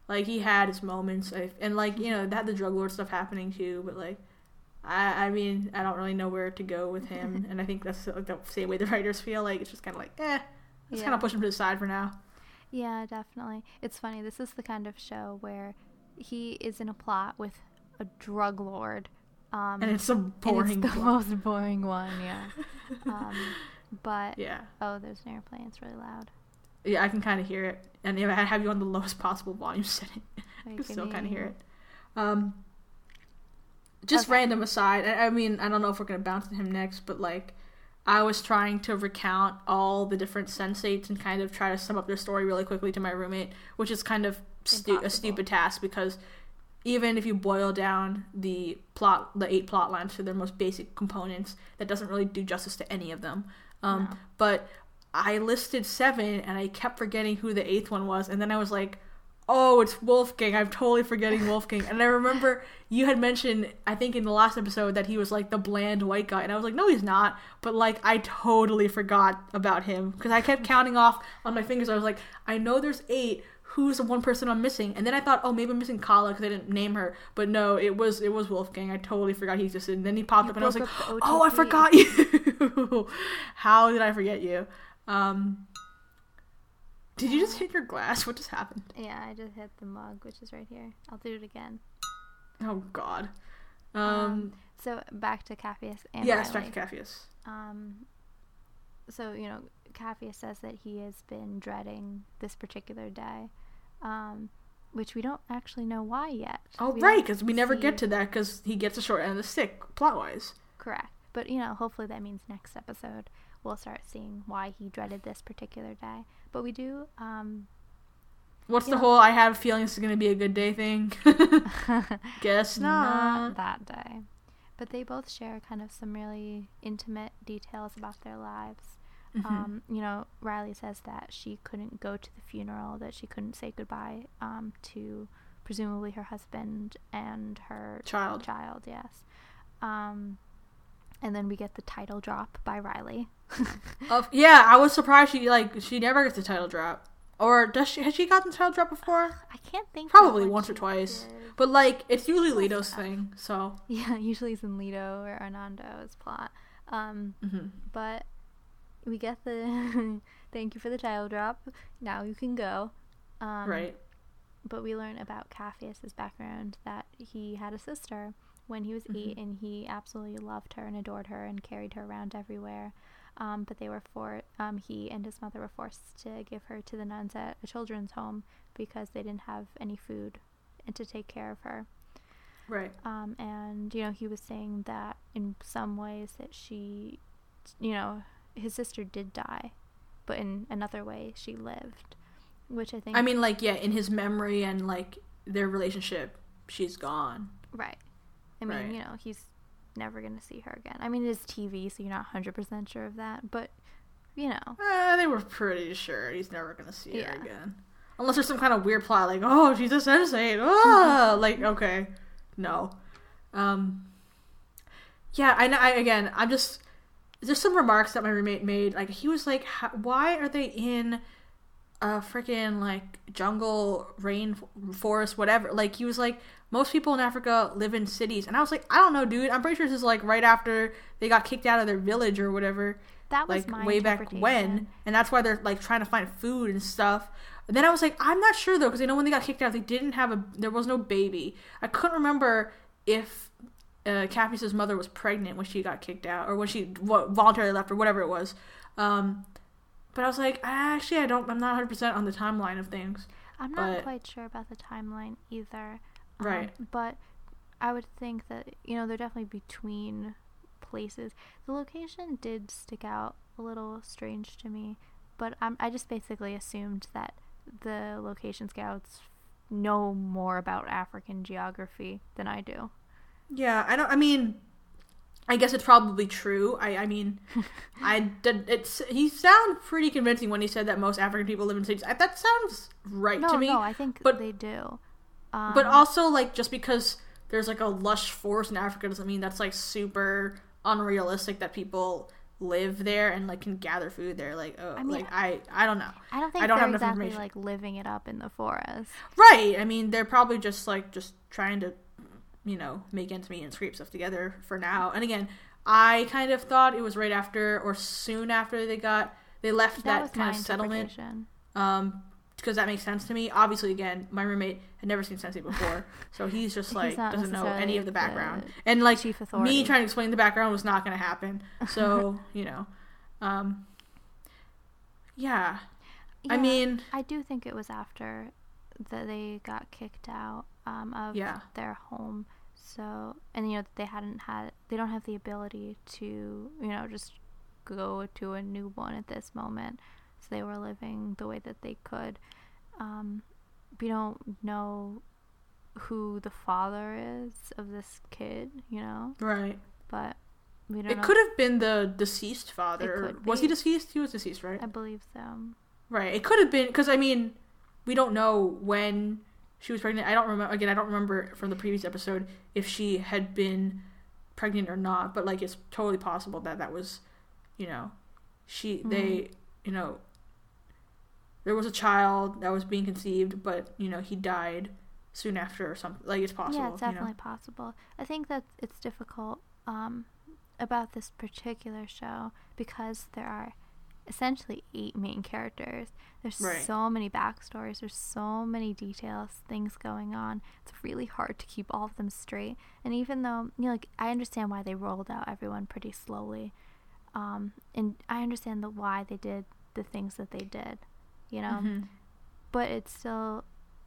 Speaker 1: Like, he had his moments, and, like, you know, that the drug lord stuff happening too, but, like, I mean, I don't really know where to go with him, and I think that's like, the same way the writers feel. Like, it's just kind of like, just kind of push him to the side for now.
Speaker 2: Yeah, definitely. It's funny. This is the kind of show where he is in a plot with a drug lord.
Speaker 1: And it's a boring
Speaker 2: it's the most boring one, yeah. But,
Speaker 1: yeah.
Speaker 2: Oh, there's an airplane. It's really loud.
Speaker 1: Yeah, I can kind of hear it. And if I have you on the lowest possible volume setting, I can still kind of hear it. Just random aside, I mean, I don't know if we're going to bounce to him next, but, like, I was trying to recount all the different sensates and kind of try to sum up their story really quickly to my roommate, which is kind of a stupid task, because even if you boil down the 8 plot lines to their most basic components, that doesn't really do justice to any of them.
Speaker 2: No.
Speaker 1: But I listed 7, and I kept forgetting who the 8th one was, and then I was like, oh, it's Wolfgang. I'm totally forgetting Wolfgang. And I remember you had mentioned, I think in the last episode, that he was, like, the bland white guy. And I was like, no, he's not. But, like, I totally forgot about him. Because I kept counting off on my fingers. I was like, I know there's 8. Who's the one person I'm missing? And then I thought, oh, maybe I'm missing Kala because I didn't name her. But no, it was Wolfgang. I totally forgot he existed. And then he popped up and I was like, oh, I forgot you. How did I forget you? Did you just hit your glass? What just happened?
Speaker 2: Yeah, I just hit the mug, which is right here. I'll do it again.
Speaker 1: Oh, God.
Speaker 2: So, back to Capheus and
Speaker 1: yes,
Speaker 2: Riley.
Speaker 1: back to Capheus.
Speaker 2: So, you know, Capheus says that he has been dreading this particular day, which we don't actually know why yet.
Speaker 1: Oh, right, because we never get to that because he gets a short end of the stick, plot-wise.
Speaker 2: Correct. But, you know, hopefully that means next episode we'll start seeing why he dreaded this particular day. But we do,
Speaker 1: what's the whole I have a feeling this is going to be a good day thing? Guess not.
Speaker 2: That day. But they both share kind of some really intimate details about their lives.
Speaker 1: Mm-hmm.
Speaker 2: You know, Riley says that she couldn't go to the funeral, that she couldn't say goodbye to presumably her husband and her child, yes. And then we get the title drop by Riley.
Speaker 1: Yeah, I was surprised she never gets the title drop. Or does she? Has she gotten the title drop before?
Speaker 2: I can't think.
Speaker 1: Probably once or twice. Did. But like, it's usually Leto's thing. So
Speaker 2: yeah, usually it's in Leto or Arnondo's plot. But we get the thank you for the title drop. Now you can go.
Speaker 1: Right.
Speaker 2: But we learn about Capheus's background, that he had a sister when he was 8, and he absolutely loved her and adored her and carried her around everywhere. But they were he and his mother were forced to give her to the nuns at a children's home because they didn't have any food and to take care of her.
Speaker 1: Right.
Speaker 2: And, you know, he was saying that in some ways that she, you know, his sister did die, but in another way she lived, which I think...
Speaker 1: I mean, like, yeah, in his memory and, like, their relationship, she's gone.
Speaker 2: Right. I mean, you know, he's never going to see her again. I mean, it is TV, so you're not 100% sure of that, but, you know.
Speaker 1: They were pretty sure he's never going to see her again. Unless there's some kind of weird plot, like, oh, she's a sensei. Like, okay. No. Yeah, I'm just... There's some remarks that my roommate made. Like, he was like, why are they in a freaking, like, jungle, rain forest, whatever? Like, he was like, most people in Africa live in cities. And I was like, I don't know, dude. I'm pretty sure this is, like, right after they got kicked out of their village or whatever.
Speaker 2: That was
Speaker 1: like,
Speaker 2: my
Speaker 1: way back when. And that's why they're, like, trying to find food and stuff. And then I was like, I'm not sure, though, because I know when they got kicked out, they didn't have there was no baby. I couldn't remember if Capheus's mother was pregnant when she got kicked out, or when she voluntarily left, or whatever it was. But I was like, actually, I'm not 100% on the timeline of things.
Speaker 2: I'm not quite sure about the timeline either.
Speaker 1: Right.
Speaker 2: But I would think that, you know, they're definitely between places. The location did stick out a little strange to me, but I just basically assumed that the location scouts know more about African geography than I do.
Speaker 1: Yeah, I guess it's probably true. I mean, he sounded pretty convincing when he said that most African people live in cities. That sounds right to me.
Speaker 2: No, I think they do.
Speaker 1: But also, like, just because there's, like, a lush forest in Africa doesn't mean that's, like, super unrealistic that people live there and like can gather food there. Like, oh,
Speaker 2: I mean,
Speaker 1: like I don't know.
Speaker 2: I don't think
Speaker 1: don't
Speaker 2: they're
Speaker 1: have enough
Speaker 2: exactly
Speaker 1: information.
Speaker 2: like living it up in the forest.
Speaker 1: Right. I mean, they're probably just trying to, make ends meet and scrape stuff together for now. And again, I kind of thought it was right after or soon after they left that kind of settlement. Because that makes sense to me. Obviously, again, my roommate had never seen Sensei before, so he's just like doesn't know any of the background. And like me trying to explain the background was not going to happen. So yeah. I mean,
Speaker 2: I do think it was after that they got kicked out of their home. So, and they don't have the ability to just go to a new one at this moment. So they were living the way that they could. We don't know who the father is of this kid,
Speaker 1: right?
Speaker 2: But we don't.
Speaker 1: It could have been the deceased father. Was he deceased? He was deceased, right?
Speaker 2: I believe so.
Speaker 1: Right. It could have been because I mean, we don't know when she was pregnant. I don't remember. Again, I don't remember from the previous episode if she had been pregnant or not. But like, it's totally possible that was, there was a child that was being conceived, but he died soon after or something. Like, it's possible.
Speaker 2: Yeah, it's definitely possible. I think that it's difficult about this particular show because there are essentially 8 main characters. There's so many backstories. There's so many details, things going on. It's really hard to keep all of them straight. And even though, I understand why they rolled out everyone pretty slowly. And I understand why they did the things that they did. But it's still,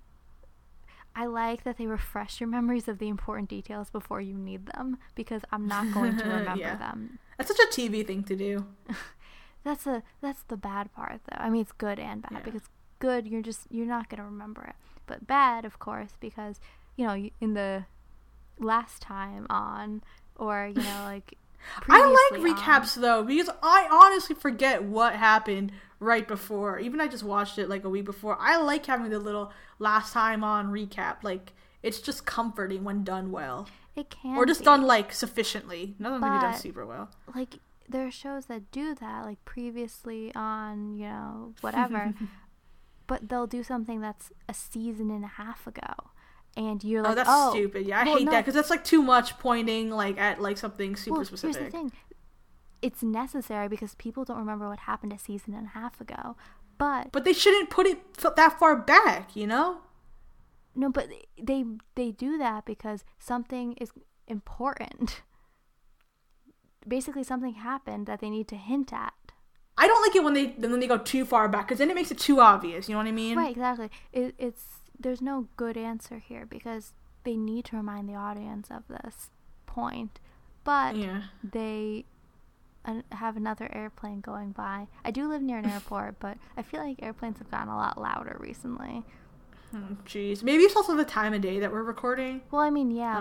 Speaker 2: I like that they refresh your memories of the important details before you need them, because I'm not going to remember them.
Speaker 1: That's such a TV thing to do.
Speaker 2: That's the bad part, though. I mean, it's good and bad, because good, you're not going to remember it. But bad, of course, because, in the last time on, or, like,
Speaker 1: I like recaps, though, because I honestly forget what happened right before. Even I just watched it like a week before. I like having the little last time on recap. Like, it's just comforting when done well.
Speaker 2: It can
Speaker 1: or just done like sufficiently. Nothing can be done super well.
Speaker 2: Like, there are shows that do that, like previously on, whatever. But they'll do something that's a season and a half ago. And you're like,
Speaker 1: that's stupid. Yeah, I hate that because that's like too much pointing like at like something super specific.
Speaker 2: Here's the thing. It's necessary because people don't remember what happened a season and a half ago. But
Speaker 1: they shouldn't put it that far back, No,
Speaker 2: but they do that because something is important. Basically, something happened that they need to hint at.
Speaker 1: I don't like it when they go too far back because then it makes it too obvious. You know what I mean?
Speaker 2: Right, exactly. There's no good answer here because they need to remind the audience of this point. But they have another airplane going by. I do live near an airport, but I feel like airplanes have gotten a lot louder recently.
Speaker 1: Jeez. Maybe it's also the time of day that we're recording.
Speaker 2: Well, I mean, yeah,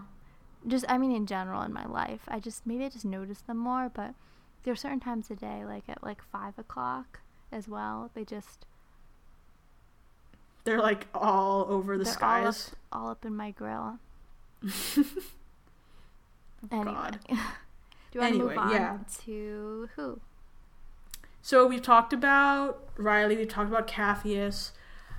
Speaker 2: in general in my life, I just notice them more, but there are certain times of day, like at like 5 o'clock as well,
Speaker 1: they're like all over the skies.
Speaker 2: All up in my grill.
Speaker 1: Anyway. God.
Speaker 2: Do you want to move on to who?
Speaker 1: So we've talked about Riley, we've talked about Capheus.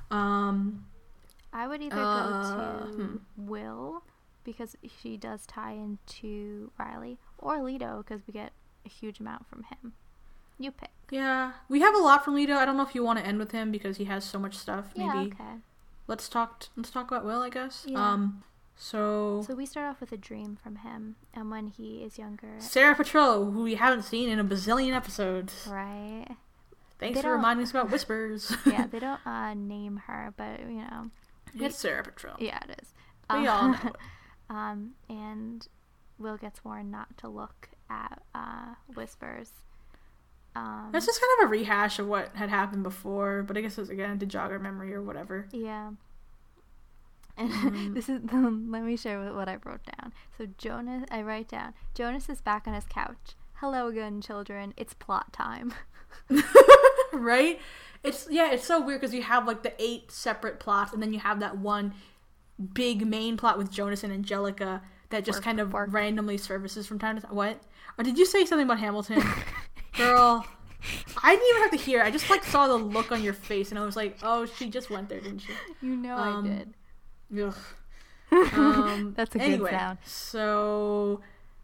Speaker 2: I would either go to Will, because she does tie into Riley, or Leto, because we get a huge amount from him. You pick.
Speaker 1: Yeah, we have a lot from Leto. I don't know if you want to end with him because he has so much stuff.
Speaker 2: Yeah,
Speaker 1: maybe.
Speaker 2: Okay.
Speaker 1: Let's talk about Will, I guess.
Speaker 2: Yeah.
Speaker 1: So
Speaker 2: we start off with a dream from him, and when he is younger.
Speaker 1: Sarah Petrillo, who we haven't seen in a bazillion episodes.
Speaker 2: Right.
Speaker 1: Thanks for reminding us about Whispers.
Speaker 2: Yeah, they don't name her, but
Speaker 1: it's Sarah Petrillo.
Speaker 2: Yeah, it is.
Speaker 1: We all know it.
Speaker 2: And Will gets warned not to look at Whispers.
Speaker 1: That's just kind of a rehash of what had happened before, but I guess it's again to jog our memory or whatever.
Speaker 2: Yeah. And let me share what I wrote down. So I write down, Jonas is back on his couch. Hello again, children. It's plot time.
Speaker 1: Right? It's so weird because you have like the 8 separate plots, and then you have that one big main plot with Jonas and Angelica that just randomly surfaces from time to time. What? Or did you say something about Hamilton? Girl, I didn't even have to hear. I just like saw the look on your face, and I was like, "Oh, she just went there, didn't she?"
Speaker 2: You know I did.
Speaker 1: Ugh.
Speaker 2: That's a
Speaker 1: Anyway,
Speaker 2: good sound.
Speaker 1: so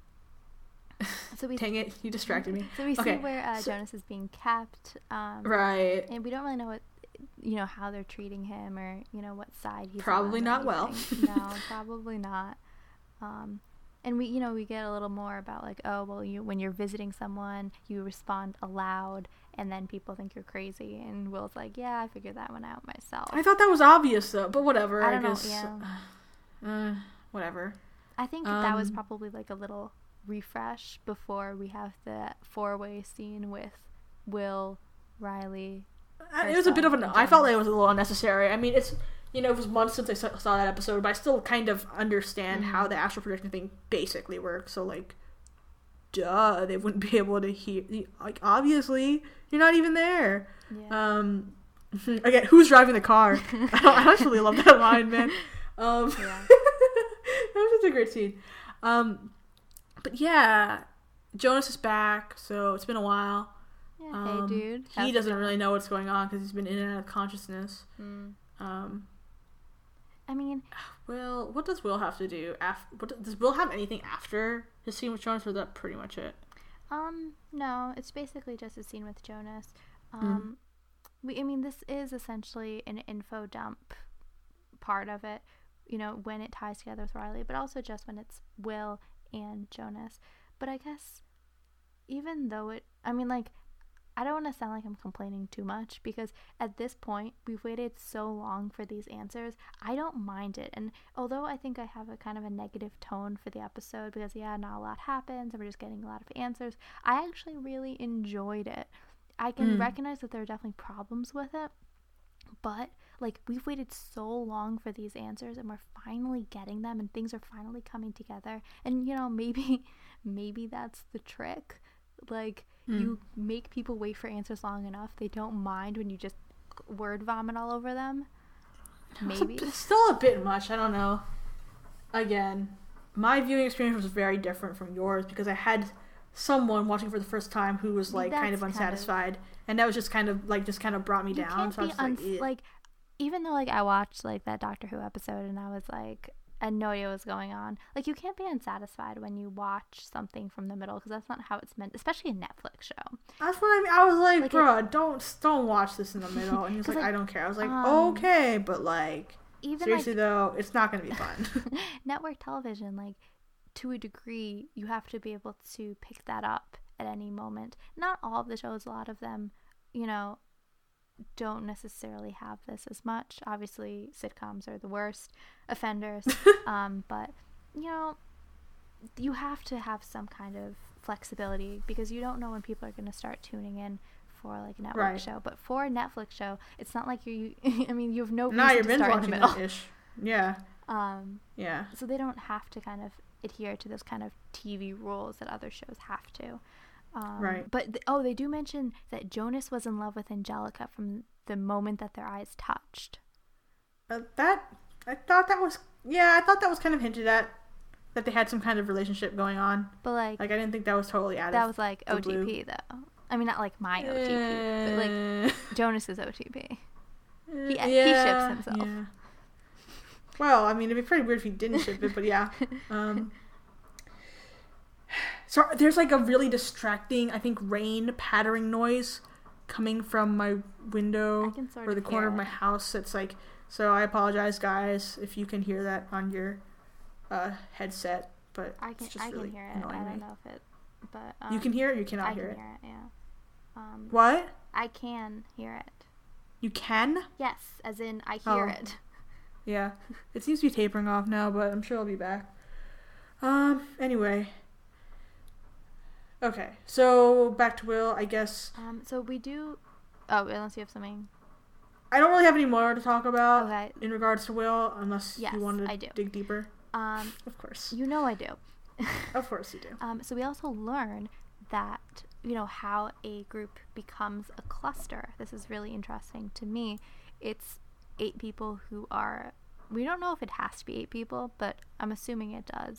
Speaker 2: we
Speaker 1: dang it, you distracted me.
Speaker 2: So we see where Jonas is being kept.
Speaker 1: Right.
Speaker 2: And we don't really know what, how they're treating him, or what side he's
Speaker 1: probably
Speaker 2: on
Speaker 1: not well.
Speaker 2: No, probably not. And we get a little more about like, oh well, when you're visiting someone, you respond aloud, and then people think you're crazy. And Will's like, yeah, I figured that one out myself.
Speaker 1: I thought that was obvious though, but whatever.
Speaker 2: I
Speaker 1: guess.
Speaker 2: Know, yeah.
Speaker 1: Whatever.
Speaker 2: I think that was probably like a little refresh before we have the 4-way scene with Will, Riley.
Speaker 1: It was a bit of I felt like it was a little unnecessary. I mean, it was months since I saw that episode, but I still kind of understand how the astral projection thing basically works. So like, duh, they wouldn't be able to hear. Like, obviously, you're not even there.
Speaker 2: Yeah.
Speaker 1: Again, who's driving the car? I actually love that line, man.
Speaker 2: Yeah.
Speaker 1: That was such a great scene. But yeah, Jonas is back, so it's been a while.
Speaker 2: Yeah, hey dude.
Speaker 1: He doesn't really know what's going on because he's been in and out of consciousness.
Speaker 2: I mean,
Speaker 1: Will, what does Will have to do? Does Will have anything after his scene with Jonas, or is that pretty much it?
Speaker 2: No, it's basically just a scene with Jonas. This is essentially an info dump part of it, when it ties together with Riley, but also just when it's Will and Jonas. But I guess even though I don't want to sound like I'm complaining too much, because at this point we've waited so long for these answers. I don't mind it, and although I think I have a kind of a negative tone for the episode because not a lot happens and we're just getting a lot of answers, I actually really enjoyed it. I can recognize that there are definitely problems with it, but like, we've waited so long for these answers and we're finally getting them and things are finally coming together, and maybe that's the trick. Like, you make people wait for answers long enough, they don't mind when you just word vomit all over them. Maybe
Speaker 1: it's still a bit much. I don't know. Again, my viewing experience was very different from yours because I had someone watching for the first time who was like kind of unsatisfied, and that was just kind of brought me down. So I was like,
Speaker 2: even though like I watched like that Doctor Who episode and I was like, I had no idea what was going on. Like, you can't be unsatisfied when you watch something from the middle, because that's not how it's meant, especially a Netflix show.
Speaker 1: That's what I mean. I was like, bro, don't watch this in the middle. And he was like, I don't care. I was like, okay, but like, even seriously though, it's not gonna be fun.
Speaker 2: Network television, like, to a degree, you have to be able to pick that up at any moment. Not all of the shows, a lot of them, don't necessarily have this as much. Obviously, sitcoms are the worst offenders, but you have to have some kind of flexibility, because you don't know when people are going to start tuning in for like a network show. But for a Netflix show, it's not like you have no reason to start in the middle.
Speaker 1: Yeah.
Speaker 2: Yeah. So they don't have to kind of adhere to those kind of TV rules that other shows have to. But they do mention that Jonas was in love with Angelica from the moment that their eyes touched.
Speaker 1: I thought that was kind of hinted at, that they had some kind of relationship going on.
Speaker 2: But like
Speaker 1: I didn't think that was totally out of
Speaker 2: that was like
Speaker 1: the
Speaker 2: OTP
Speaker 1: blue.
Speaker 2: though. I mean, not like my OTP, but like Jonas's OTP. He ships himself.
Speaker 1: Yeah. Well, I mean, it'd be pretty weird if he didn't ship it, but yeah. So there's like a really distracting, I think, rain pattering noise coming from my window or the corner of my house. It's like, so I apologize, guys, if you can hear that on your headset, but it's just really
Speaker 2: can hear it.
Speaker 1: annoying
Speaker 2: I don't
Speaker 1: me.
Speaker 2: know if it, but
Speaker 1: you can hear it. Or you cannot hear it.
Speaker 2: I can hear it. Yeah.
Speaker 1: What?
Speaker 2: I can hear it.
Speaker 1: You can?
Speaker 2: Yes, as in I hear it.
Speaker 1: Yeah, it seems to be tapering off now, but I'm sure I'll be back. Anyway. Okay, so back to Will, I guess.
Speaker 2: So we do... Oh, unless you have something...
Speaker 1: I don't really have any more to talk about
Speaker 2: in
Speaker 1: regards to Will, unless you want to
Speaker 2: do.
Speaker 1: dig deeper. Of course.
Speaker 2: You know I do.
Speaker 1: Of course you do.
Speaker 2: So we also learn that, how a group becomes a cluster. This is really interesting to me. It's 8 people who are... We don't know if it has to be 8 people, but I'm assuming it does.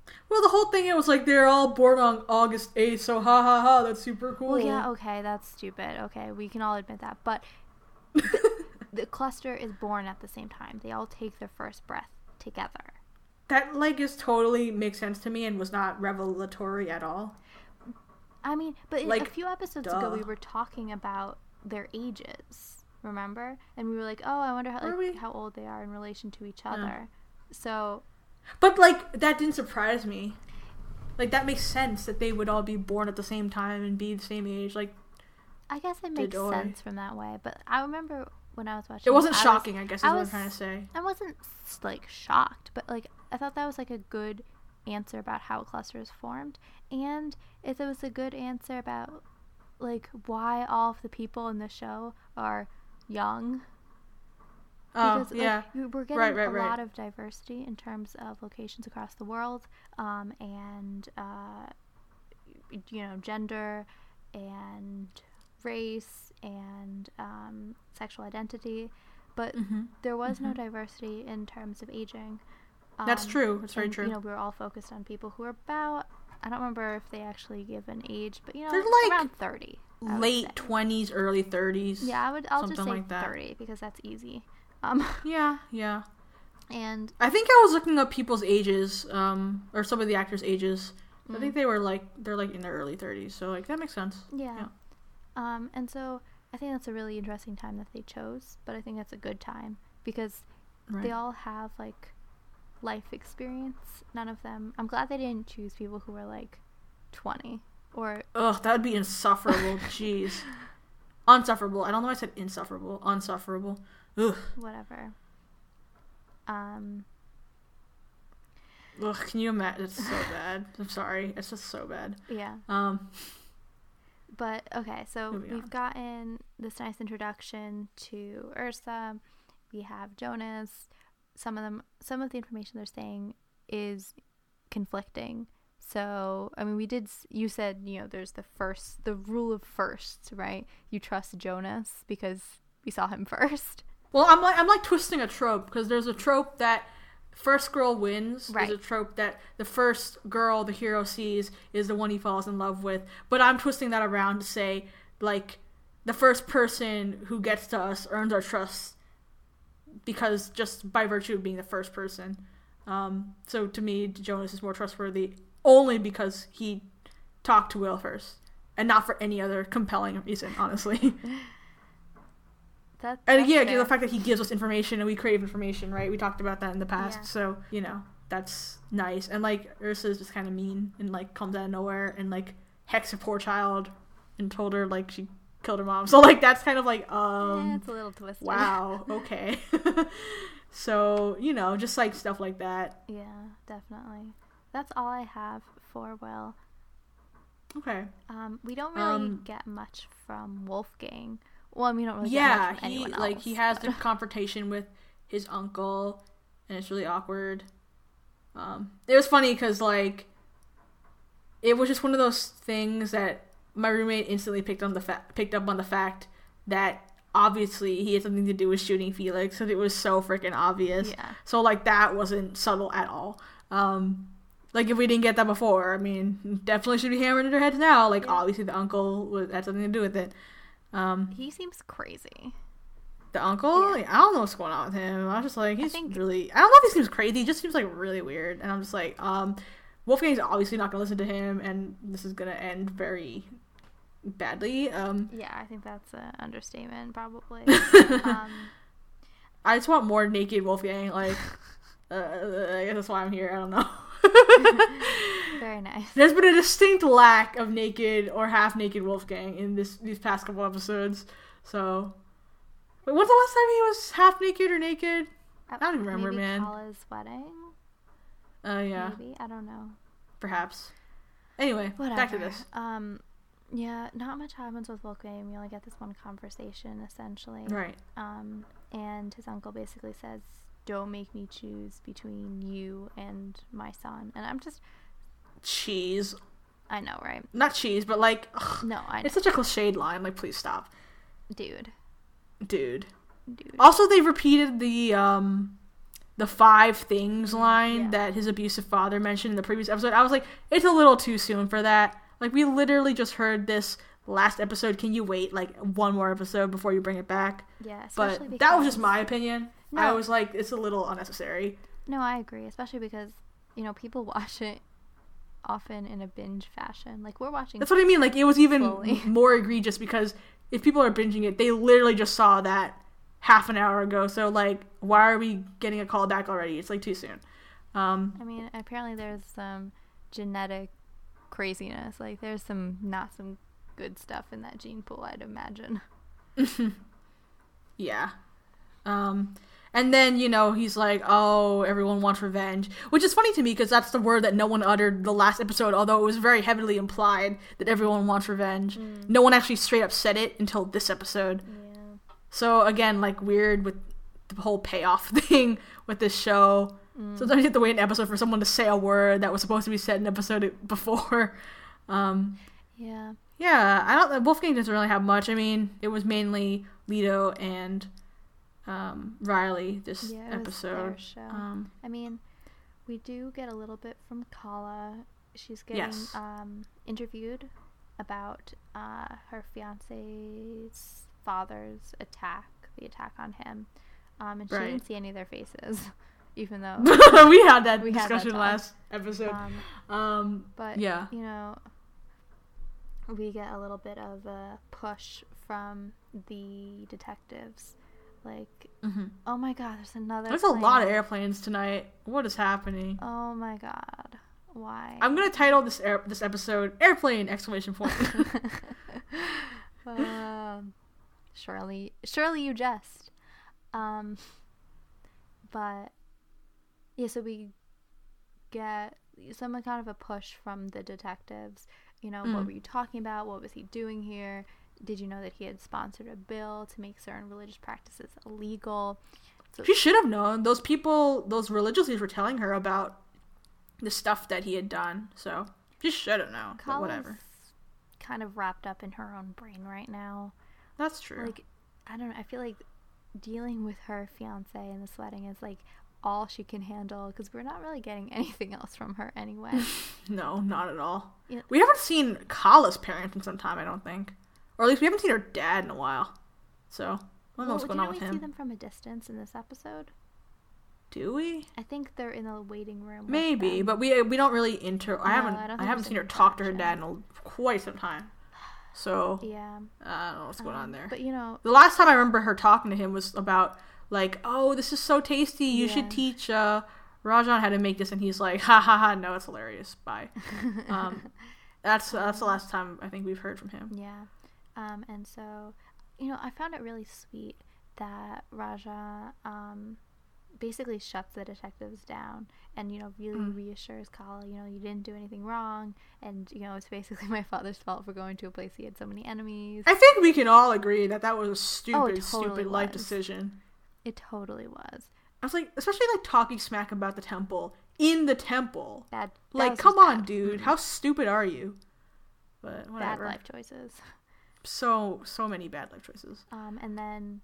Speaker 1: Well, the whole thing, it was like they're all born on August 8th, so ha ha ha, that's super cool.
Speaker 2: Well, yeah, okay, that's stupid. Okay, we can all admit that. But the cluster is born at the same time. They all take their first breath together.
Speaker 1: That, like, is totally makes sense to me and was not revelatory at all.
Speaker 2: I mean, but
Speaker 1: like,
Speaker 2: a few episodes ago, we were talking about their ages, remember? And we were like, oh, I wonder how old they are in relation to each other. So...
Speaker 1: But, like, that didn't surprise me. Like, that makes sense that they would all be born at the same time and be the same age. Like,
Speaker 2: I guess it makes sense from that way. But I remember when I was watching...
Speaker 1: It wasn't shocking, I guess, is what I'm trying to say.
Speaker 2: I wasn't, like, shocked. But, like, I thought that was, like, a good answer about how a cluster is formed. And if it was a good answer about, like, why all of the people in the show are young... Because,
Speaker 1: yeah.
Speaker 2: Like, we're getting a lot of diversity in terms of locations across the world, and, you know, gender and race and sexual identity. But there was no diversity in terms of aging.
Speaker 1: That's true. That's very true.
Speaker 2: You know, we were all focused on people who are about, I don't remember if they actually give an age, but, you know,
Speaker 1: they're like
Speaker 2: around 30.
Speaker 1: Late 20s, early 30s.
Speaker 2: Yeah, I'll just say
Speaker 1: like that.
Speaker 2: 30 because that's easy.
Speaker 1: Yeah.
Speaker 2: And
Speaker 1: I think I was looking up people's ages, or some of the actors' ages. I think they're like in their early 30s, so like that makes sense.
Speaker 2: Yeah. And so I think that's a really interesting time that they chose, but I think that's a good time because they all have like life experience. None of them. I'm glad they didn't choose people who were like 20 or.
Speaker 1: Ugh, that would be insufferable. Jeez, unsufferable. I don't know why I said insufferable. Unsufferable. Ugh.
Speaker 2: Whatever.
Speaker 1: Ugh, can you imagine? It's so bad. I'm sorry. It's just so bad.
Speaker 2: Yeah. But, okay, so we've gotten this nice introduction to Ursa. We have Jonas. Some of the information they're saying is conflicting. So, I mean, you said, you know, there's the rule of firsts, right? You trust Jonas because we saw him first.
Speaker 1: Well, I'm like twisting a trope because there's a trope that first girl wins.
Speaker 2: Right.
Speaker 1: There's a trope that the first girl the hero sees is the one he falls in love with. But I'm twisting that around to say, like, the first person who gets to us earns our trust because just by virtue of being the first person. So to me, Jonas is more trustworthy only because he talked to Will first and not for any other compelling reason, honestly. And yeah, the fact that he gives us information and we crave information, right? We talked about that in the past, so, you know, that's nice. And, like, Ursa's just kind of mean and, like, comes out of nowhere and, like, hexed a poor child and told her, like, she killed her mom. So, like, that's kind of like,
Speaker 2: yeah, it's a little twisted.
Speaker 1: Wow, okay. So, you know, just, like, stuff like that.
Speaker 2: Yeah, definitely. That's all I have for Will.
Speaker 1: Okay.
Speaker 2: We don't really get much from Wolfgang. Well, I mean, we don't really get much from anyone else.
Speaker 1: He has the confrontation with his uncle, and it's really awkward. It was funny because, like, it was just one of those things that my roommate instantly picked up on the fact that obviously he had something to do with shooting Felix, and it was so freaking obvious.
Speaker 2: Yeah.
Speaker 1: So, like, that wasn't subtle at all. Like, if we didn't get that before, I mean, definitely should be hammered in their heads now. Like, obviously the uncle had something to do with it.
Speaker 2: He seems crazy.
Speaker 1: The uncle? Yeah. I don't know what's going on with him. I was just like, I don't know if he seems crazy. He just seems like really weird. And I'm just like, Wolfgang's obviously not going to listen to him, and this is going to end very badly.
Speaker 2: Yeah, I think that's an understatement, probably.
Speaker 1: I just want more naked Wolfgang. Like, I guess that's why I'm here. I don't know.
Speaker 2: Very nice.
Speaker 1: There's been a distinct lack of naked or half-naked Wolfgang in these past couple episodes. So, wait, when's the last time he was half-naked or naked? I don't even remember, man.
Speaker 2: Maybe Paula's wedding?
Speaker 1: Yeah.
Speaker 2: Maybe? I don't know.
Speaker 1: Perhaps. Anyway,
Speaker 2: whatever.
Speaker 1: Back to this.
Speaker 2: Yeah, not much happens with Wolfgang. We only get this one conversation, essentially.
Speaker 1: Right.
Speaker 2: And his uncle basically says, don't make me choose between you and my son. And I'm just...
Speaker 1: Cheese.
Speaker 2: I know, right?
Speaker 1: Not cheese, but like... Ugh,
Speaker 2: no, I know.
Speaker 1: It's such a cliched line. Like, please stop.
Speaker 2: Dude.
Speaker 1: Also, they've repeated the the 5 things line
Speaker 2: Yeah.
Speaker 1: that his abusive father mentioned in the previous episode, I was like, it's a little too soon for that. Like, we literally just heard this last episode. Can you wait, like, one more episode before you bring it back?
Speaker 2: Yeah,
Speaker 1: But
Speaker 2: especially
Speaker 1: that was just
Speaker 2: because-
Speaker 1: my opinion.
Speaker 2: No.
Speaker 1: I was like, it's a little unnecessary.
Speaker 2: No, I agree, especially because, you know, people watch it often in a binge fashion. Like, we're watching...
Speaker 1: That's what I mean. Like, it was even
Speaker 2: Slowly.
Speaker 1: more egregious because if people are binging it, they literally just saw that half an hour ago. So, like, why are we getting a call back already? It's, like, too soon.
Speaker 2: I mean, apparently there's some genetic craziness. Like, there's not some good stuff in that gene pool, I'd imagine.
Speaker 1: Yeah. And then, you know, he's like, oh, everyone wants revenge. Which is funny to me because that's the word that no one uttered the last episode, although it was very heavily implied that everyone wants revenge. No one actually straight up said it until this episode.
Speaker 2: Yeah.
Speaker 1: So, again, like, weird with the whole payoff thing with this show. Sometimes you have to wait an episode for someone to say a word that was supposed to be said in an episode before.
Speaker 2: Yeah.
Speaker 1: Yeah, Wolfgang doesn't really have much. I mean, it was mainly Leto and Riley this
Speaker 2: Yeah, it was
Speaker 1: episode.
Speaker 2: their show. I mean, we do get a little bit from Kala. She's getting
Speaker 1: Yes.
Speaker 2: interviewed about her fiance's father's attack, the attack on him. And she
Speaker 1: Right.
Speaker 2: didn't see any of their faces, even though...
Speaker 1: We had that
Speaker 2: We had that
Speaker 1: discussion
Speaker 2: talk.
Speaker 1: last episode.
Speaker 2: But,
Speaker 1: yeah.
Speaker 2: you know, we get a little bit of a push from the detectives. Like, oh my god, there's another
Speaker 1: There's a lot of
Speaker 2: plane.
Speaker 1: airplanes tonight. What is happening?
Speaker 2: Oh my god. Why?
Speaker 1: I'm gonna title this episode "Airplane!" exclamation point.
Speaker 2: Surely you jest. But yeah, so we get some kind of a push from the detectives. You know, what were you talking about? What was he doing here? Did you know that he had sponsored a bill to make certain religious practices illegal? So,
Speaker 1: She should have known. Those people, those religious leaders were telling her about the stuff that he had done. So she should have known. But
Speaker 2: Kala's
Speaker 1: whatever.
Speaker 2: kind of wrapped up in her own brain right now.
Speaker 1: That's true.
Speaker 2: Like, I don't know. I feel like dealing with her fiance in this wedding is like all she can handle because we're not really getting anything else from her anyway.
Speaker 1: No, not at all.
Speaker 2: Yeah.
Speaker 1: We haven't seen Kala's parents in some time, I don't think. Or at least we haven't seen her dad in a while. So, I don't know what's going on with
Speaker 2: we see
Speaker 1: him.
Speaker 2: them from a distance in this episode?
Speaker 1: Do we?
Speaker 2: I think they're in the waiting room. with
Speaker 1: Maybe,
Speaker 2: them.
Speaker 1: but we don't really I
Speaker 2: I don't
Speaker 1: haven't
Speaker 2: think
Speaker 1: seen
Speaker 2: there's
Speaker 1: her talk to her
Speaker 2: interaction.
Speaker 1: dad in quite some time. So,
Speaker 2: Yeah.
Speaker 1: I don't know what's going on there.
Speaker 2: But you know,
Speaker 1: The last time I remember her talking to him was about, like, oh, this is so tasty, you
Speaker 2: Yeah.
Speaker 1: should teach Rajan how to make this, and he's like, ha ha ha, no, it's hilarious, bye. That's the last time I think we've heard from him.
Speaker 2: yeah. And so, you know, I found it really sweet that Raja basically shuts the detectives down and, you know, really reassures Kala, you know, you didn't do anything wrong, and, you know, it's basically my father's fault for going to a place he had so many enemies.
Speaker 1: I think we can all agree that was a stupid,
Speaker 2: it totally
Speaker 1: stupid life
Speaker 2: was.
Speaker 1: decision.
Speaker 2: It totally was.
Speaker 1: I was like, especially like talking smack about the temple in the temple.
Speaker 2: Bad. that
Speaker 1: Like,
Speaker 2: was
Speaker 1: come
Speaker 2: just
Speaker 1: on,
Speaker 2: bad.
Speaker 1: dude, how stupid are you? But
Speaker 2: Bad
Speaker 1: whatever.
Speaker 2: life choices.
Speaker 1: So many bad life choices.
Speaker 2: And then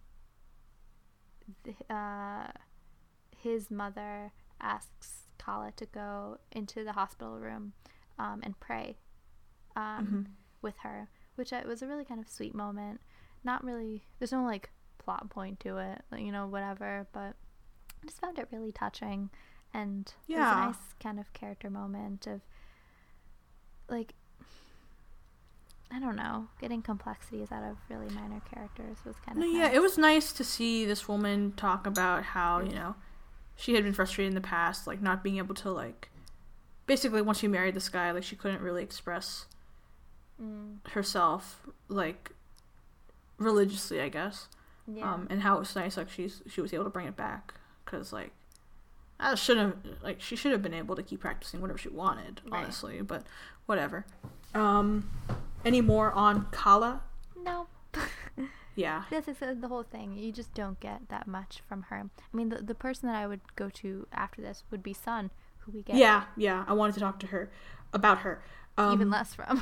Speaker 2: his mother asks Kala to go into the hospital room and pray with her, which was a really kind of sweet moment. Not really, there's no like plot point to it, like, you know, whatever, but I just found it really touching, and it was a
Speaker 1: Yeah.
Speaker 2: nice kind of character moment of like, I don't know, getting complexities out of really minor characters was kind of
Speaker 1: No, yeah, it was nice to see this woman talk about how, you know, she had been frustrated in the past, like, not being able to, like, basically, once she married this guy, like, she couldn't really express herself, like, religiously, I guess.
Speaker 2: Yeah.
Speaker 1: And how it was nice, like, she was able to bring it back, because, like, she should have been able to keep practicing whatever she wanted,
Speaker 2: Right.
Speaker 1: honestly, but whatever. Any more on Kala?
Speaker 2: No.
Speaker 1: Yeah.
Speaker 2: This is the whole thing. You just don't get that much from her. I mean, the person that I would go to after this would be Sun, who we get
Speaker 1: Yeah, I wanted to talk to her about her.
Speaker 2: even less from.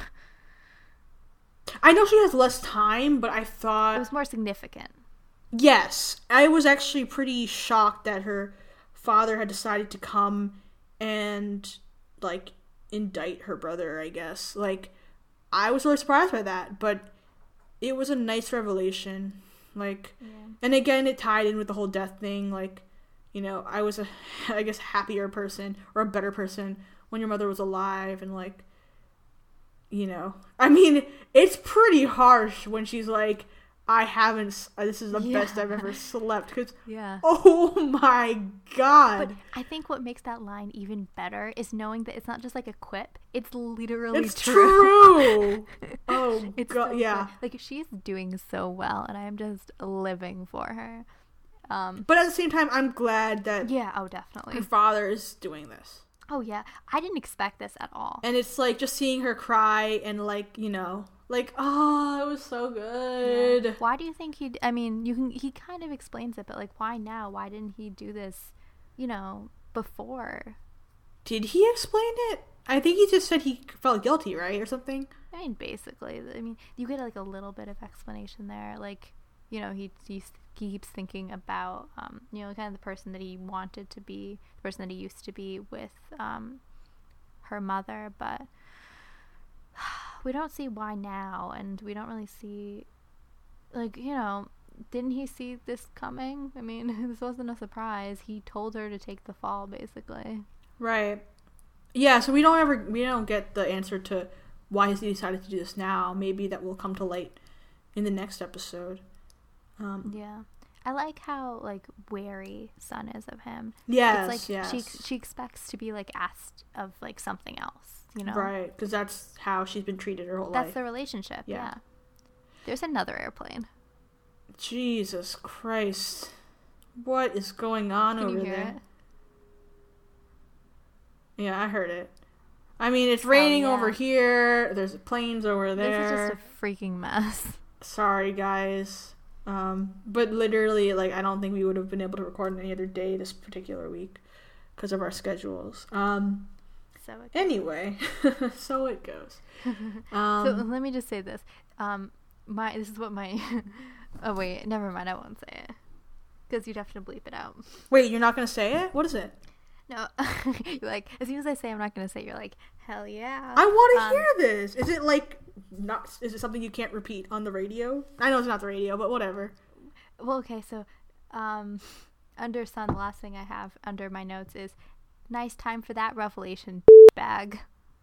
Speaker 1: I know she has less time, but I
Speaker 2: It
Speaker 1: thought...
Speaker 2: was more significant.
Speaker 1: Yes, I was actually pretty shocked that her father had decided to come and, like, indict her brother, I guess. Like, I was really surprised by that, but it was a nice revelation. Like, and again, it tied in with the whole death thing. Like, you know, I was I guess, happier person or a better person when your mother was alive, and, like, you know, I mean, it's pretty harsh when she's like, this is the best I've ever slept, because, oh my god.
Speaker 2: But I think what makes that line even better is knowing that it's not just like a quip, it's literally
Speaker 1: true. Oh,
Speaker 2: it's
Speaker 1: god,
Speaker 2: so
Speaker 1: yeah.
Speaker 2: Like, she's doing so well, and I'm just living for her.
Speaker 1: But at the same time, I'm glad that
Speaker 2: definitely
Speaker 1: her father is doing this.
Speaker 2: Oh, yeah. I didn't expect this at all.
Speaker 1: And it's, like, just seeing her cry and, like, you know, like, oh, it was so good.
Speaker 2: Yeah. Why do you think he kind of explains it, but, like, why now? Why didn't he do this, you know, before?
Speaker 1: Did he explain it? I think he just said he felt guilty, right? Or something?
Speaker 2: I mean, basically. I mean, you get, like, a little bit of explanation there. Like, you know, he keeps thinking about, you know, kind of the person that he wanted to be, the person that he used to be with her mother, but we don't see why now, and we don't really see, like, you know, didn't he see this coming? I mean, this wasn't a surprise. He told her to take the fall, basically.
Speaker 1: Right. Yeah, so we don't get the answer to why he decided to do this now. Maybe that will come to light in the next episode.
Speaker 2: Yeah, I like how, like, wary Sun is of him.
Speaker 1: Yes,
Speaker 2: it's like she expects to be, like, asked of, like, something else, you know?
Speaker 1: Right, because that's how she's been treated her whole life.
Speaker 2: That's the relationship. Yeah. There's another airplane.
Speaker 1: Jesus Christ, what is going on over there?
Speaker 2: Can you hear it?
Speaker 1: Yeah, I heard it. I mean, it's raining over here. There's planes over there.
Speaker 2: This is just a freaking mess.
Speaker 1: Sorry, guys. But literally, like, I don't think we would have been able to record on any other day this particular week because of our schedules. Anyway, so it goes.
Speaker 2: So let me just say this. This is what my... oh, wait, never mind. I won't say it. Because you'd have to bleep it out.
Speaker 1: Wait, you're not going to say it? What is it?
Speaker 2: No. You're like, as soon as I say I'm not going to say it, you're like, hell yeah.
Speaker 1: I want to hear this. Is it, like... is it something you can't repeat on the radio? I know it's not the radio, but whatever.
Speaker 2: Well, okay, so under Sun, the last thing I have under my notes is nice time for that revelation bag.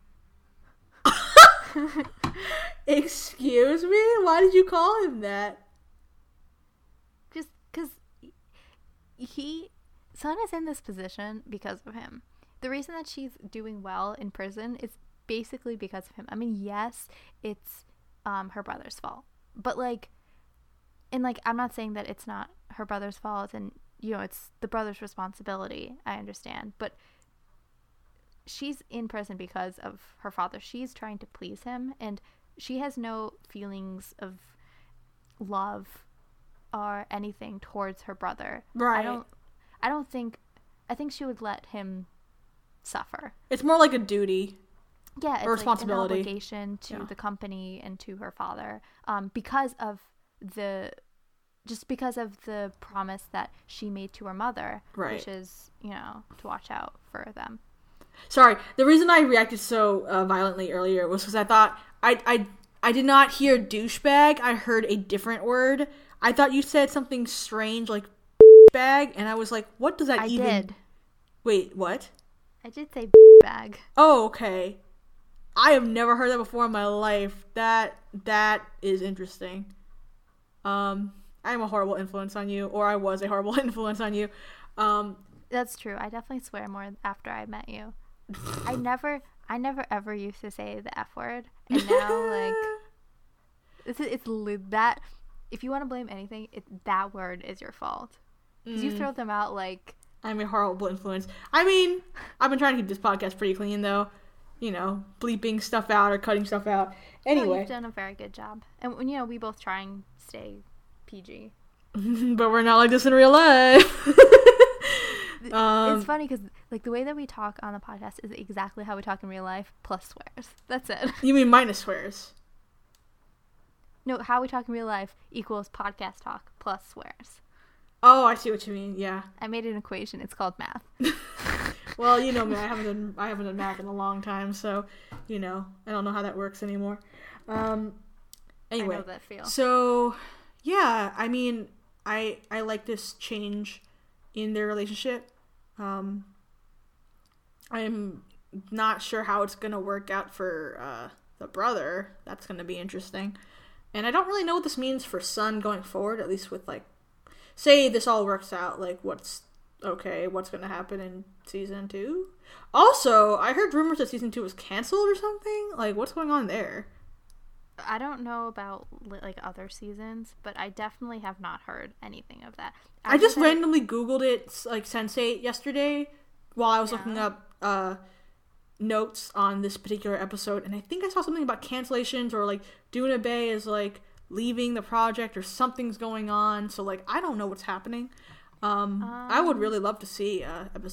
Speaker 1: Excuse me? Why did you call him that?
Speaker 2: Just because Sun is in this position because of him. The reason that she's doing well in prison is basically because of him. I mean, yes, it's her brother's fault, but, like, and, like, I'm not saying that it's not her brother's fault and, you know, it's the brother's responsibility. I understand, but she's in prison because of her father. She's trying to please him, and she has no feelings of love or anything towards her brother.
Speaker 1: Right.
Speaker 2: I think she would let him suffer.
Speaker 1: It's more like a duty.
Speaker 2: Yeah, it's
Speaker 1: a responsibility.
Speaker 2: Like an obligation to the company and to her father, because of the promise that she made to her mother,
Speaker 1: right,
Speaker 2: which is, you know, to watch out for them.
Speaker 1: Sorry, the reason I reacted so violently earlier was because I thought I did not hear douchebag. I heard a different word. I thought you said something strange like bag, and I was like, what does that
Speaker 2: I
Speaker 1: even?
Speaker 2: did.
Speaker 1: Wait, what?
Speaker 2: I did say bag.
Speaker 1: Oh, okay. I have never heard that before in my life. That is interesting. I'm a horrible influence on you, or I was a horrible influence on you.
Speaker 2: That's true. I definitely swear more after I met you. I never ever used to say the F word, and now, like, it's that. If you want to blame anything, that word is your fault. Because you throw them out like...
Speaker 1: I'm a horrible influence. I mean, I've been trying to keep this podcast pretty clean, though. You know, bleeping stuff out or cutting stuff out. Anyway.
Speaker 2: You've done a very good job. And, you know, we both try and stay PG.
Speaker 1: But we're not like this in real life.
Speaker 2: It's funny because, like, the way that we talk on the podcast is exactly how we talk in real life, plus swears. That's it.
Speaker 1: You mean minus swears?
Speaker 2: No, how we talk in real life equals podcast talk plus swears.
Speaker 1: Oh, I see what you mean. Yeah.
Speaker 2: I made an equation. It's called math.
Speaker 1: Well, you know me. I haven't done math in a long time, so I don't know how that works anymore. Anyway,
Speaker 2: I know that feel.
Speaker 1: So yeah, I mean, I like this change in their relationship. I'm not sure how it's gonna work out for the brother. That's gonna be interesting, and I don't really know what this means for Sun going forward. At least with say this all works out, what's gonna happen in season 2? Also, I heard rumors that season 2 was canceled or something. What's going on there?
Speaker 2: I don't know about other seasons, but I definitely have not heard anything of that.
Speaker 1: I just randomly Googled it, Sense8 yesterday while I was looking up notes on this particular episode, and I think I saw something about cancellations or Duna Bay is leaving the project or something's going on. So I don't know what's happening. I would really love to see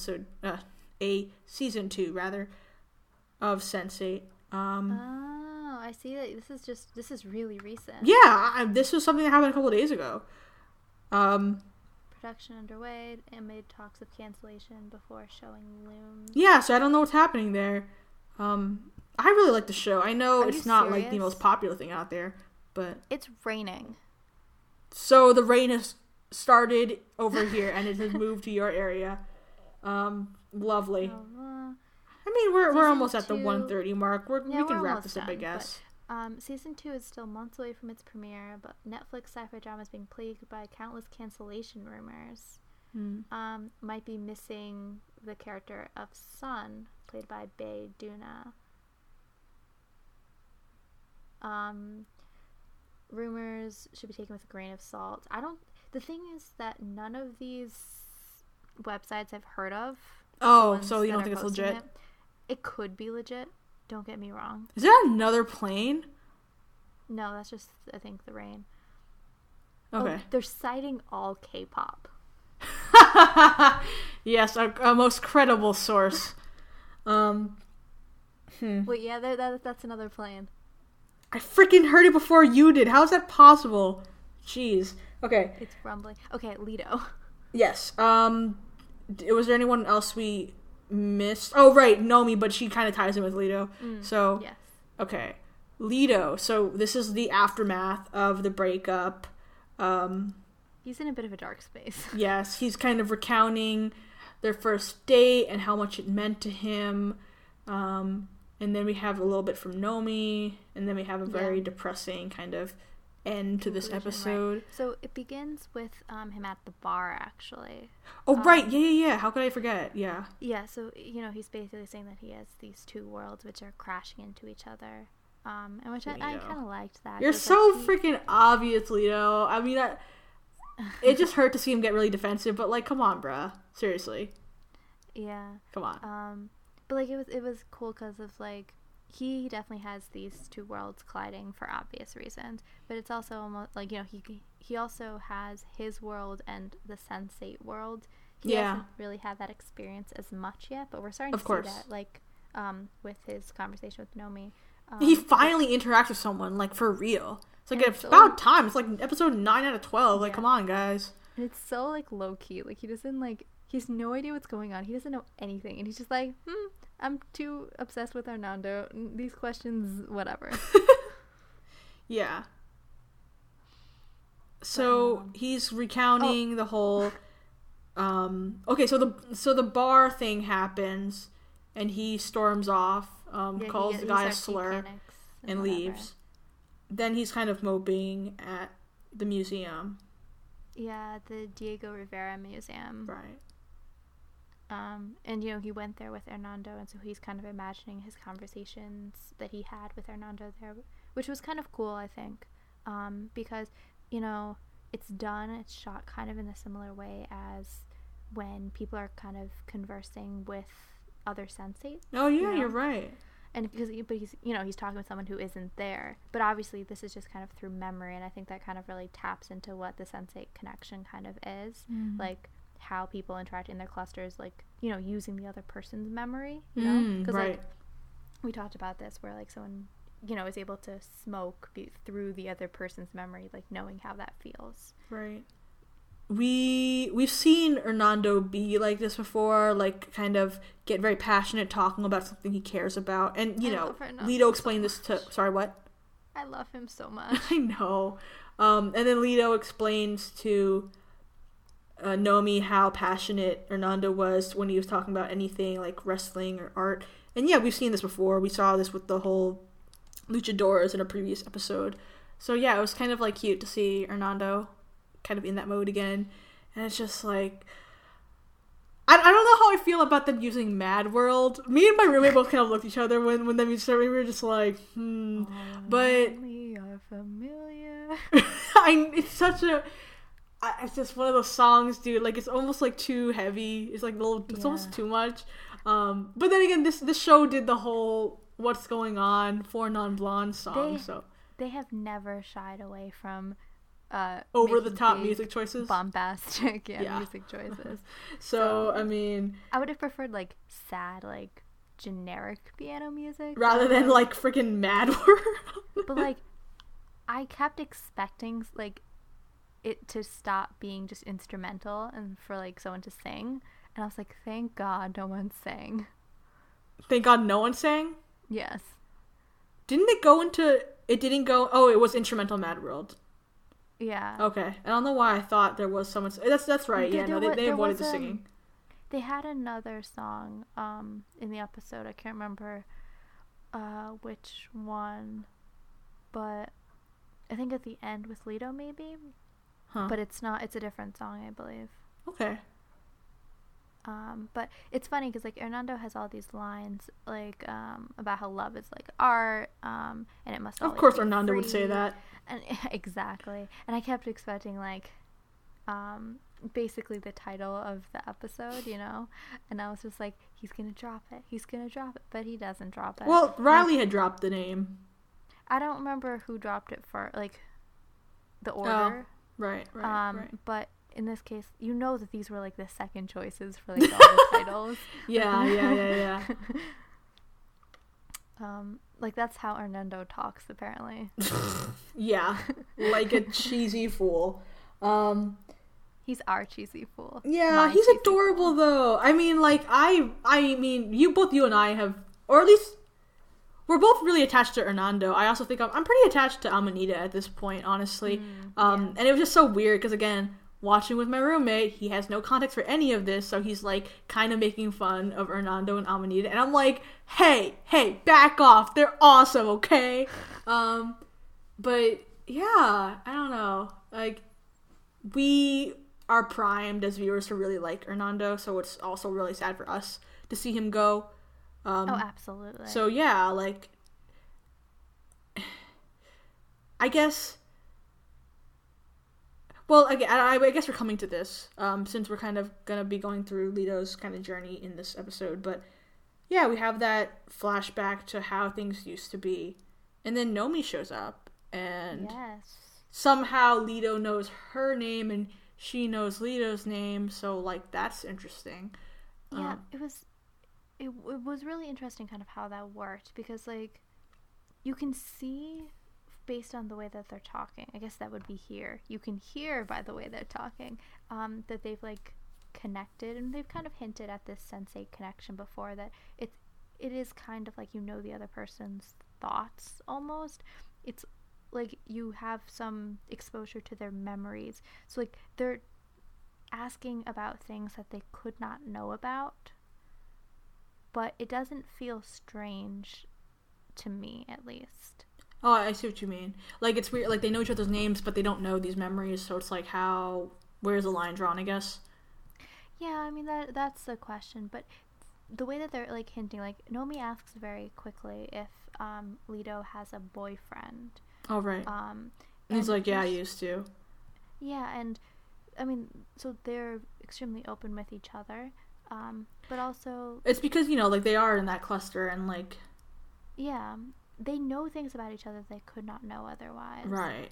Speaker 1: season 2 rather of Sense8.
Speaker 2: I see that this is really recent.
Speaker 1: Yeah, this was something that happened a couple of days ago.
Speaker 2: Production underway amid talks of cancellation before showing looms.
Speaker 1: Yeah, so I don't know what's happening there. I really like the show. I know it's not
Speaker 2: serious?
Speaker 1: the most popular thing out there, but
Speaker 2: it's raining.
Speaker 1: So the rain has started over here and it has moved to your area. Lovely. I mean, we're almost at the 1:30 mark. We can wrap this up, I guess.
Speaker 2: Season 2 is still months away from its premiere, but Netflix sci-fi drama is being plagued by countless cancellation rumors. Might be missing the character of Sun, played by Bae Doona. Rumors should be taken with a grain of salt. The thing is that none of these websites I've heard of.
Speaker 1: Oh, so you don't think it's legit?
Speaker 2: It could be legit. Don't get me wrong.
Speaker 1: Is there another plane?
Speaker 2: No, that's just, I think, the rain.
Speaker 1: Okay.
Speaker 2: Oh, they're citing all K-pop.
Speaker 1: Yes, a most credible source.
Speaker 2: Wait, yeah, that's another plane.
Speaker 1: I freaking heard it before you did. How is that possible? Jeez. Okay.
Speaker 2: It's rumbling. Okay, Leto.
Speaker 1: Yes. Was there anyone else we missed? Oh, right, Nomi, but she kind of ties in with Leto. So,
Speaker 2: yes.
Speaker 1: Okay. Leto. So this is the aftermath of the breakup.
Speaker 2: He's in a bit of a dark space.
Speaker 1: Yes, he's kind of recounting their first date and how much it meant to him. And then we have a little bit from Nomi, and then we have a very depressing kind of end to this episode.
Speaker 2: Right. So it begins with him at the bar, actually.
Speaker 1: Oh, right. Yeah. How could I forget? Yeah.
Speaker 2: Yeah, so, he's basically saying that he has these two worlds which are crashing into each other. And which I kind of liked that.
Speaker 1: You're so freaking obvious, Leto. I mean, it just hurt to see him get really defensive, but, come on, bruh. Seriously.
Speaker 2: Yeah.
Speaker 1: Come on.
Speaker 2: But, it was cool because of, he definitely has these two worlds colliding for obvious reasons, but it's also almost he also has his world and the Sense8 world. He hasn't really had that experience as much yet, but we're starting to see that with his conversation with Nomi.
Speaker 1: He finally interacts with someone for real. It's it's about time. It's episode 9 out of 12. Come on, guys.
Speaker 2: And it's so low key. He doesn't he has no idea what's going on. He doesn't know anything, and he's just I'm too obsessed with Hernando. These questions, whatever.
Speaker 1: Yeah. So he's recounting the whole. Okay, so the bar thing happens, and he storms off. Calls the guy a slur, and leaves. Then he's kind of moping at the museum.
Speaker 2: Yeah, the Diego Rivera Museum.
Speaker 1: Right.
Speaker 2: And he went there with Hernando, and so he's kind of imagining his conversations that he had with Hernando there, which was kind of cool, I think, because it's shot kind of in a similar way as when people are kind of conversing with other Sense8.
Speaker 1: Oh yeah, you're right.
Speaker 2: And but he's talking with someone who isn't there, but obviously this is just kind of through memory, and I think that kind of really taps into what the Sense8 connection kind of is, how people interact in their clusters, using the other person's memory, because
Speaker 1: right.
Speaker 2: We talked about this where someone is able to smoke through the other person's memory, knowing how that feels.
Speaker 1: Right. we've seen Hernando be like this before, like kind of get very passionate talking about something he cares about. And, Leto explained this to... Sorry, what?
Speaker 2: I love him so much.
Speaker 1: I know. And then Leto explains to Nomi how passionate Hernando was when he was talking about anything like wrestling or art. And yeah, we've seen this before. We saw this with the whole luchadores in a previous episode. So yeah, it was kind of like cute to see Hernando kind of in that mode again. And it's just like... I don't know how I feel about them using Mad World. Me and my roommate both kind of looked at each other when them used it. We were just like, But...
Speaker 2: We are familiar.
Speaker 1: It's such a... It's just one of those songs, dude. Like, it's almost like too heavy. It's like it's almost too much. But then again, this show did the whole What's Going On for Non-Blonde song.
Speaker 2: They have never shied away from
Speaker 1: over the top music choices,
Speaker 2: bombastic music choices.
Speaker 1: So I mean,
Speaker 2: I would have preferred like sad, like generic piano music
Speaker 1: rather than like freaking Mad World.
Speaker 2: But like, I kept expecting like it to stop being just instrumental and for like someone to sing, and I was like, thank God no one sang.
Speaker 1: Thank God no one sang?
Speaker 2: Yes.
Speaker 1: Didn't it go into... It didn't go... Oh, it was instrumental Mad World.
Speaker 2: Yeah.
Speaker 1: Okay. I don't know why I thought there was someone... That's right. They avoided the singing.
Speaker 2: They had another song in the episode. I can't remember which one. But I think at the end with Leto, maybe.
Speaker 1: Huh.
Speaker 2: But it's not... It's a different song, I believe.
Speaker 1: Okay.
Speaker 2: But it's funny because like Hernando has all these lines like about how love is like art, and it must always
Speaker 1: of course
Speaker 2: be
Speaker 1: Hernando
Speaker 2: free.
Speaker 1: would say that.
Speaker 2: And exactly. And I kept expecting like basically the title of the episode, and I was just like, he's gonna drop it, but he doesn't drop it.
Speaker 1: Well, Riley had dropped the name.
Speaker 2: I don't remember who dropped it for, like the order.
Speaker 1: Right.
Speaker 2: But in this case, that these were like the second choices for like all the titles.
Speaker 1: Yeah.
Speaker 2: Like that's how Hernando talks, apparently.
Speaker 1: Yeah, like a cheesy fool.
Speaker 2: He's our cheesy fool.
Speaker 1: Yeah, he's adorable though. I mean, like I mean, you and I have, or at least we're both really attached to Hernando. I also think I'm pretty attached to Amanita at this point, honestly. And it was just so weird because again, watching with my roommate, he has no context for any of this, so he's like kind of making fun of Hernando and Amanita, and I'm like, hey, back off, they're awesome, okay? But yeah, I don't know, like, we are primed as viewers to really like Hernando, so it's also really sad for us to see him go.
Speaker 2: Oh, absolutely.
Speaker 1: So yeah, like, I guess... Well, I guess we're coming to this, since we're kind of going to be going through Leto's kind of journey in this episode. But, yeah, we have that flashback to how things used to be. And then Nomi shows up, and somehow Leto knows her name, and she knows Leto's name, so, like, that's interesting.
Speaker 2: Yeah, it was really interesting kind of how that worked, because, like, you can see... based on the way that they're talking, I guess that would be here. You can hear by the way they're talking that they've like connected, and they've kind of hinted at this sensate connection before, that it is kind of like the other person's thoughts almost. It's like you have some exposure to their memories, so like they're asking about things that they could not know about, but it doesn't feel strange to me, at least.
Speaker 1: Oh, I see what you mean. Like, it's weird. Like, they know each other's names, but they don't know these memories, so it's like, where's the line drawn, I guess?
Speaker 2: Yeah, I mean, that's the question, but the way that they're, like, hinting, like, Nomi asks very quickly if Leto has a boyfriend.
Speaker 1: Oh, right. And he's like, yeah, I used to. Yeah,
Speaker 2: and, I mean, so they're extremely open with each other, but also...
Speaker 1: It's because, like, they are in that cluster, and, like...
Speaker 2: Yeah, they know things about each other they could not know otherwise.
Speaker 1: Right.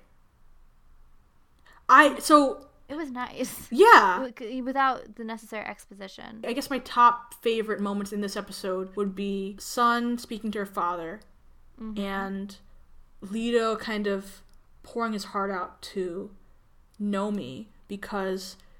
Speaker 2: It was nice.
Speaker 1: Yeah.
Speaker 2: Without the necessary exposition.
Speaker 1: I guess my top favorite moments in this episode would be Sun speaking to her father, and Leto kind of pouring his heart out to Nomi, because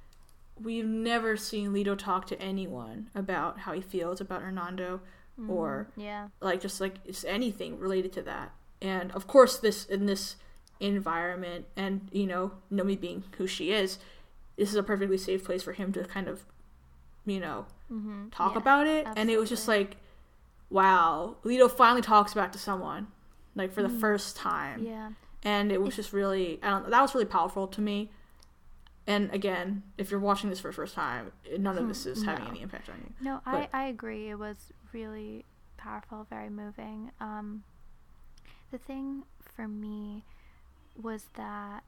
Speaker 1: we've never seen Leto talk to anyone about how he feels about Hernando, or like just like it's anything related to that. And of course, this environment, and you know, Nomi being who she is, this is a perfectly safe place for him to kind of, you know, talk about it. Absolutely. And it was just like, wow, Leto finally talks back to someone, like for the first time.
Speaker 2: Yeah.
Speaker 1: And it was just really, that was really powerful to me. And again, if you're watching this for the first time, none of this is having any impact on you.
Speaker 2: No, I agree. It was really powerful, very moving. The thing for me was that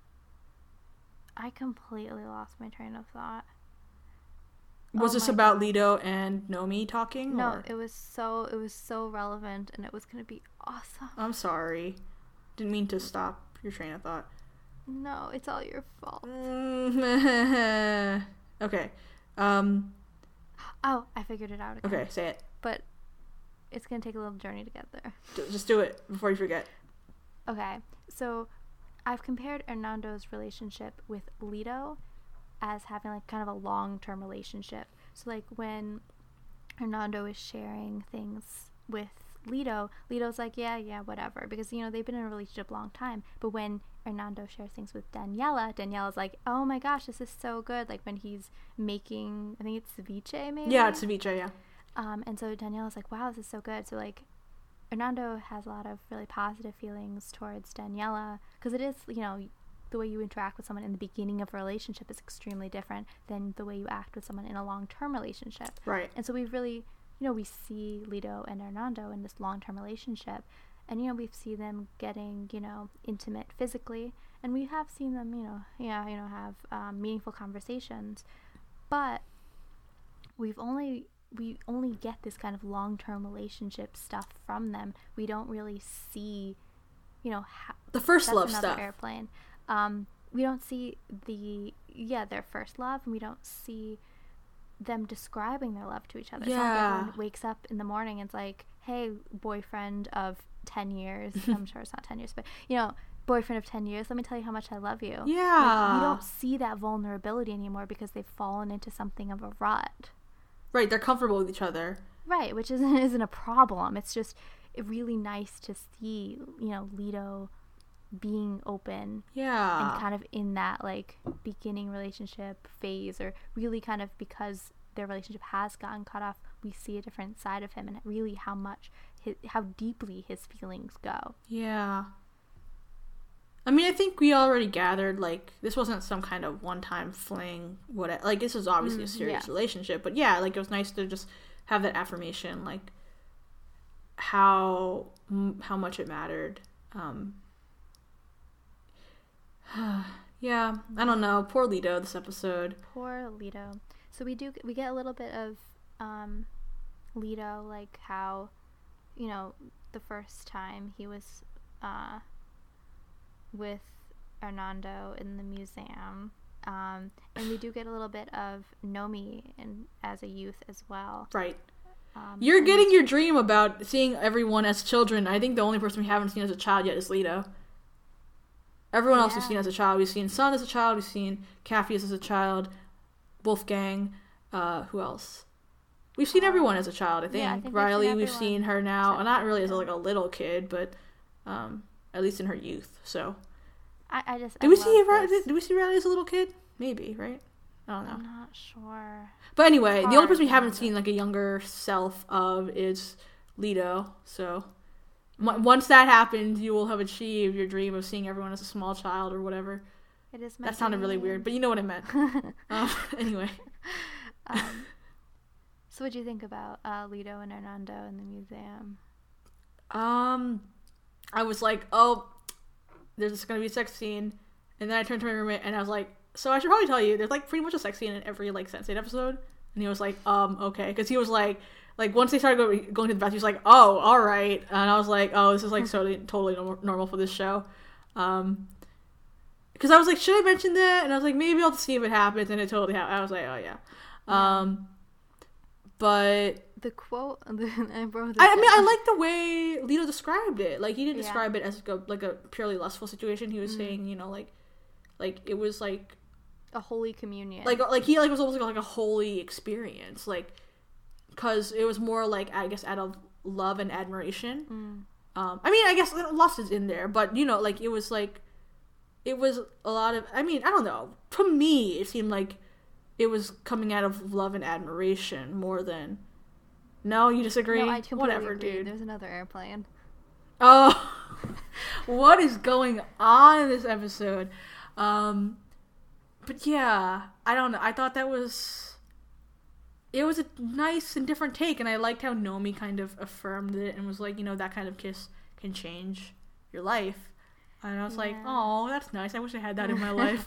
Speaker 2: I completely lost my train of thought.
Speaker 1: Was this about Leto and Nomi talking?
Speaker 2: No,
Speaker 1: or?
Speaker 2: it was so relevant, and it was going to be awesome.
Speaker 1: I'm sorry. Didn't mean to stop your train of thought.
Speaker 2: No, it's all your fault.
Speaker 1: Okay.
Speaker 2: Oh, I figured it out again.
Speaker 1: Okay, say it.
Speaker 2: But it's going to take a little journey to get there.
Speaker 1: Just do it before you forget.
Speaker 2: Okay, so I've compared Hernando's relationship with Leto as having like kind of a long-term relationship. So like when Hernando is sharing things with Leto's like, yeah, whatever, because, you know, they've been in a relationship a long time. But when Hernando shares things with Daniela's like, oh my gosh, this is so good. Like when he's making, I think it's ceviche, maybe?
Speaker 1: Yeah, it's ceviche, yeah.
Speaker 2: And so Daniela's like, wow, this is so good. So like Hernando has a lot of really positive feelings towards Daniela, because it is, you know, the way you interact with someone in the beginning of a relationship is extremely different than the way you act with someone in a long-term relationship.
Speaker 1: Right.
Speaker 2: And so we've really, you know, we see Leto and Hernando in this long-term relationship, and, you know, we see them getting, you know, intimate physically, and we have seen them, have meaningful conversations, but we only get this kind of long-term relationship stuff from them. We don't really see, you know,
Speaker 1: the first love stuff.
Speaker 2: Airplane. We don't see their first love, and we don't see them describing their love to each other. Yeah. It's not like everyone wakes up in the morning and it's like, hey, boyfriend of 10 years. I'm sure it's not 10 years, but, you know, boyfriend of 10 years, let me tell you how much I love you.
Speaker 1: Yeah.
Speaker 2: Like, we don't see that vulnerability anymore because they've fallen into something of a rut.
Speaker 1: Right, they're comfortable with each other.
Speaker 2: Right, which isn't a problem. It's just really nice to see, you know, Leto being open.
Speaker 1: Yeah.
Speaker 2: And kind of in that, like, beginning relationship phase, or really kind of because their relationship has gotten cut off, we see a different side of him, and really how deeply his feelings go.
Speaker 1: Yeah. I mean, I think we already gathered, like, this wasn't some kind of one-time fling, whatever. Like, this was obviously a serious relationship. But, yeah, like, it was nice to just have that affirmation, like, how much it mattered. Yeah, I don't know. Poor Leto, this episode.
Speaker 2: Poor Leto. So we get a little bit of Leto, like, how, you know, the first time he was with Hernando in the museum, and we do get a little bit of Nomi as a youth as well.
Speaker 1: Right. You're getting your dream about seeing everyone as children. I think the only person we haven't seen as a child yet is Leto. Everyone else we've seen as a child. We've seen Sun as a child. We've seen Capheus as a child. Wolfgang. Who else? We've seen everyone as a child, I think.
Speaker 2: Yeah, I think
Speaker 1: Riley, we've seen her now. Not really as a little kid, but at least in her youth. So, did we see Riley as a little kid? Maybe, right? I don't know.
Speaker 2: I'm not sure.
Speaker 1: But anyway, the only person we haven't seen like a younger self of is Leto. So, once that happens, you will have achieved your dream of seeing everyone as a small child or whatever.
Speaker 2: It is.
Speaker 1: That sounded really weird, but you know what I meant. Anyway.
Speaker 2: So what do you think about Leto and Hernando in the museum?
Speaker 1: I was like, oh, there's going to be a sex scene. And then I turned to my roommate and I was like, so I should probably tell you, there's like pretty much a sex scene in every like Sense8 episode. And he was like, okay. Because he was like once they started going to the bathroom, he was like, oh, all right. And I was like, oh, this is like totally normal for this show. Because I was like, should I mention that? And I was like, maybe I'll just see if it happens. And it totally happened. I was like, oh, yeah. But
Speaker 2: the quote, I mean,
Speaker 1: I like the way Leto described it. Like, he didn't describe it as like a purely lustful situation. He was saying, you know, like it was like
Speaker 2: a holy communion.
Speaker 1: Like he like was almost like a holy experience, like, because it was more like, I guess, out of love and admiration. I mean, I guess lust is in there, but you know, like it was a lot of, I mean, I don't know, to me it seemed like it was coming out of love and admiration more than. No, you disagree?
Speaker 2: No, I completely
Speaker 1: Whatever,
Speaker 2: agree.
Speaker 1: dude.
Speaker 2: There's another airplane.
Speaker 1: Oh, what is going on in this episode? But yeah, I don't know. I thought it was a nice and different take, and I liked how Nomi kind of affirmed it and was like, you know, that kind of kiss can change your life. And I was like, oh, that's nice. I wish I had that in my life.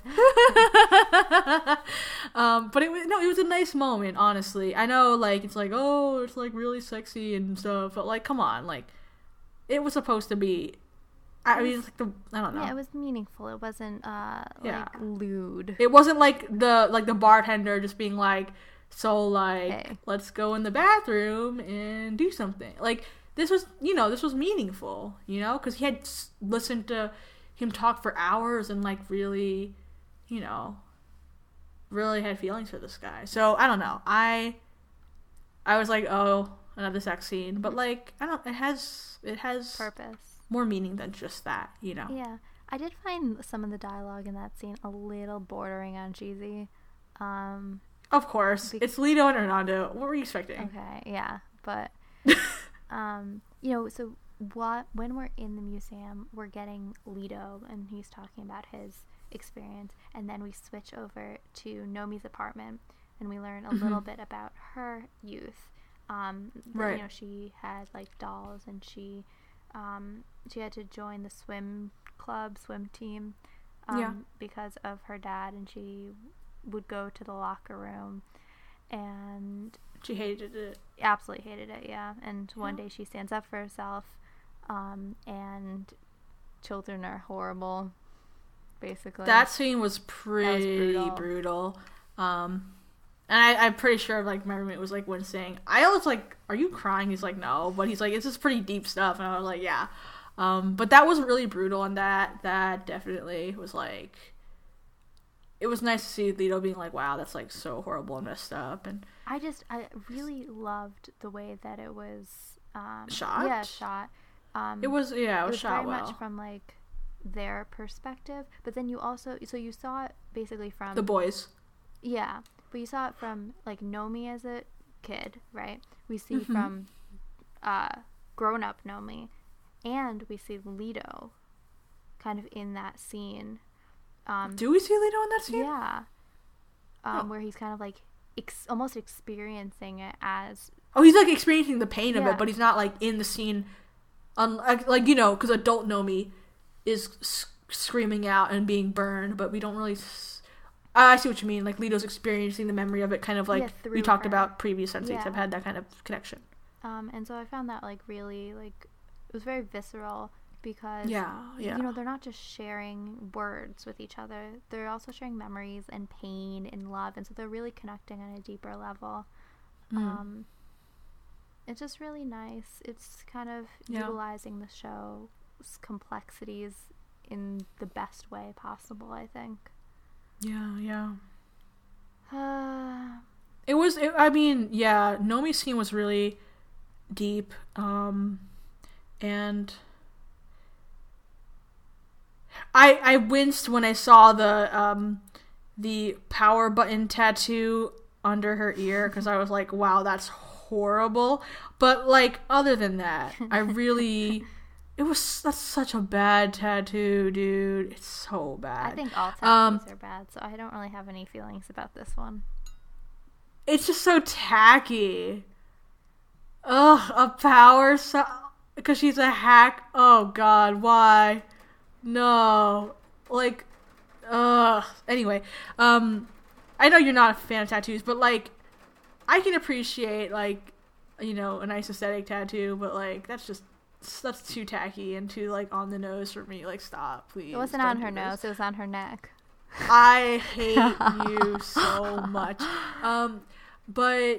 Speaker 1: But it was a nice moment, honestly. I know, like, it's like, oh, it's like really sexy and stuff, but like, come on, like, it was supposed to be. I mean, it's like I don't know.
Speaker 2: Yeah, it was meaningful. It wasn't like lewd.
Speaker 1: It wasn't like the bartender just being like, so like, hey, let's go in the bathroom and do something. Like, this was meaningful, you know, because he had listened to him talk for hours and like really, you know, really had feelings for this guy. So I don't know. I was like, oh, another sex scene, but like, it has
Speaker 2: purpose,
Speaker 1: more meaning than just that, you know.
Speaker 2: Yeah, I did find some of the dialogue in that scene a little bordering on cheesy.
Speaker 1: Of course, it's Leto and Hernando. What were you expecting?
Speaker 2: Okay, yeah, but you know, so when we're in the museum, we're getting Leto, and he's talking about his experience, and then we switch over to Nomi's apartment, and we learn a little bit about her youth. Right. You know, she had like dolls, and she had to join the swim team, because of her dad, and she would go to the locker room, and
Speaker 1: she hated it.
Speaker 2: Absolutely hated it, yeah. And one day she stands up for herself, and children are horrible, basically.
Speaker 1: That scene was pretty brutal. And I'm pretty sure, like, my roommate was, like, when saying, I was like, are you crying? He's like, no. But he's like, it's just pretty deep stuff. And I was like, yeah. But that wasn't really brutal, and that definitely was, like, it was nice to see Leto being like, wow, that's, like, so horrible and messed up. And
Speaker 2: I really loved the way that it was
Speaker 1: shot.
Speaker 2: Yeah, shot.
Speaker 1: It was shot well. It was
Speaker 2: very much from, like, their perspective. But then you saw it basically from
Speaker 1: the boys.
Speaker 2: Yeah. But you saw it from, like, Nomi as a kid, right? We see from grown-up Nomi, and we see Leto kind of in that scene.
Speaker 1: Do we see Leto in that scene?
Speaker 2: Yeah. Where he's kind of, like, almost experiencing it as...
Speaker 1: Oh, he's, like, experiencing the pain of it, but he's not, like, in the scene... like, you know, because adult Nomi is screaming out and being burned, but we don't really... I see what you mean. Like, Leto's experiencing the memory of it, kind of like we talked about previous senseis have had that kind of connection.
Speaker 2: And so I found that, like, really, like, it was very visceral because, you know, they're not just sharing words with each other. They're also sharing memories and pain and love, and so they're really connecting on a deeper level. It's just really nice. It's kind of utilizing the show's complexities in the best way possible, I think.
Speaker 1: Yeah. I mean, Nomi's scene was really deep, and I winced when I saw the power button tattoo under her ear, because I was like, wow, that's horrible. But, like, other than that, I really... That's such a bad tattoo, dude. It's so bad.
Speaker 2: I think all tattoos are bad, so I don't really have any feelings about this one.
Speaker 1: It's just so tacky. Ugh, a power... because she's a hack. Oh, God, why? No. Like, ugh. Anyway, I know you're not a fan of tattoos, but, like, I can appreciate, like, you know, a nice aesthetic tattoo, but, like, that's too tacky and too, like, on the nose for me. Like, stop, please.
Speaker 2: It wasn't on her nose, it was on her neck.
Speaker 1: I hate you so much. But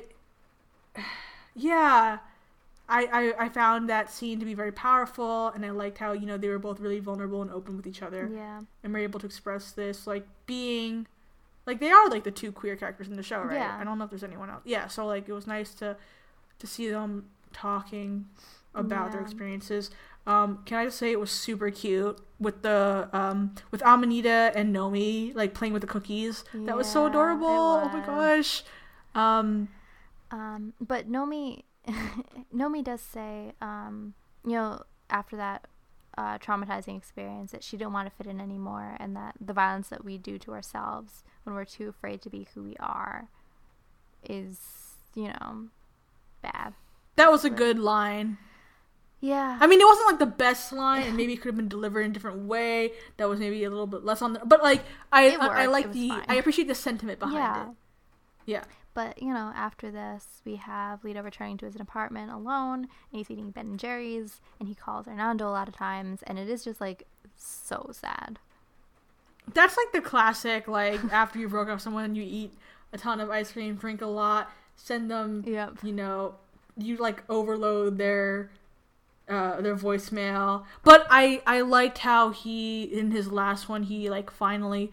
Speaker 1: yeah, I found that scene to be very powerful, and I liked how, you know, they were both really vulnerable and open with each other.
Speaker 2: Yeah.
Speaker 1: And were able to express this, like, being like they are like the two queer characters in the show, right?
Speaker 2: Yeah.
Speaker 1: I don't know if there's anyone else. Yeah, so like it was nice to see them talking about their experiences. Can I just say it was super cute with the with Amanita and Nomi like playing with the cookies. That was so adorable. Oh my gosh.
Speaker 2: But Nomi does say, after that traumatizing experience, that she didn't want to fit in anymore, and that the violence that we do to ourselves when we're too afraid to be who we are is, bad.
Speaker 1: That was a good line.
Speaker 2: Yeah.
Speaker 1: I mean, it wasn't like the best line, and maybe it could have been delivered in a different way. That was maybe a little bit less on the, but like I appreciate the sentiment behind it. Yeah.
Speaker 2: But, after this, we have Leto returning to his apartment alone, and he's eating Ben & Jerry's, and he calls Hernando a lot of times, and it is just, like, so sad.
Speaker 1: That's, like, the classic, like, after you broke up with someone, you eat a ton of ice cream, drink a lot, send them, you, like, overload their voicemail. But I liked how he, in his last one, he, like, finally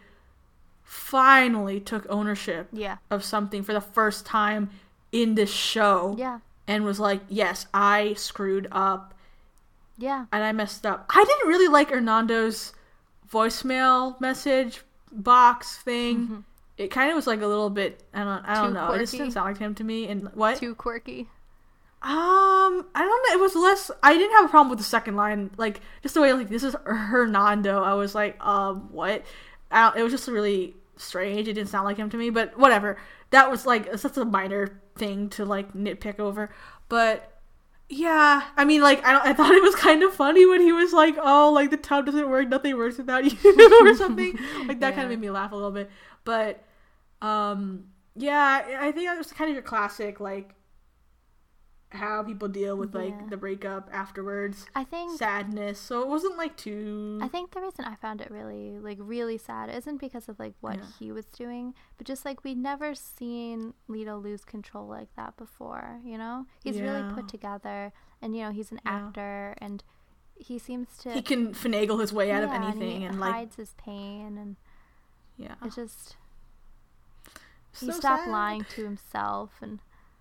Speaker 1: took ownership of something for the first time in this show.
Speaker 2: Yeah.
Speaker 1: And was like, yes, I screwed up.
Speaker 2: Yeah. And
Speaker 1: I messed up. I didn't really like Hernando's voicemail message box thing. Mm-hmm. It kind of was like a little bit, I don't know. Quirky. It just didn't sound like him to me. And what?
Speaker 2: Too quirky.
Speaker 1: I don't know. It was less, I didn't have a problem with the second line. Like, just the way, like, this is Hernando. I was like, what? It was just really strange. It didn't sound like him to me, but whatever. That was like such a minor thing to like nitpick over. But yeah, I mean, like I thought it was kind of funny when he was like, "Oh, like the tub doesn't work, nothing works without you," or something. Like that kind of made me laugh a little bit. But yeah, I think that was kind of your classic like how people deal with like the breakup afterwards.
Speaker 2: I think
Speaker 1: sadness. So it wasn't like too.
Speaker 2: I think the reason I found it really sad isn't because of like what he was doing, but just like we'd never seen Leto lose control like that before. He's really put together, and he's an actor, and he seems to.
Speaker 1: He can finagle his way out of anything,
Speaker 2: and
Speaker 1: like
Speaker 2: hides his pain, and it just.
Speaker 1: So
Speaker 2: he stopped
Speaker 1: sad.
Speaker 2: lying to himself, and.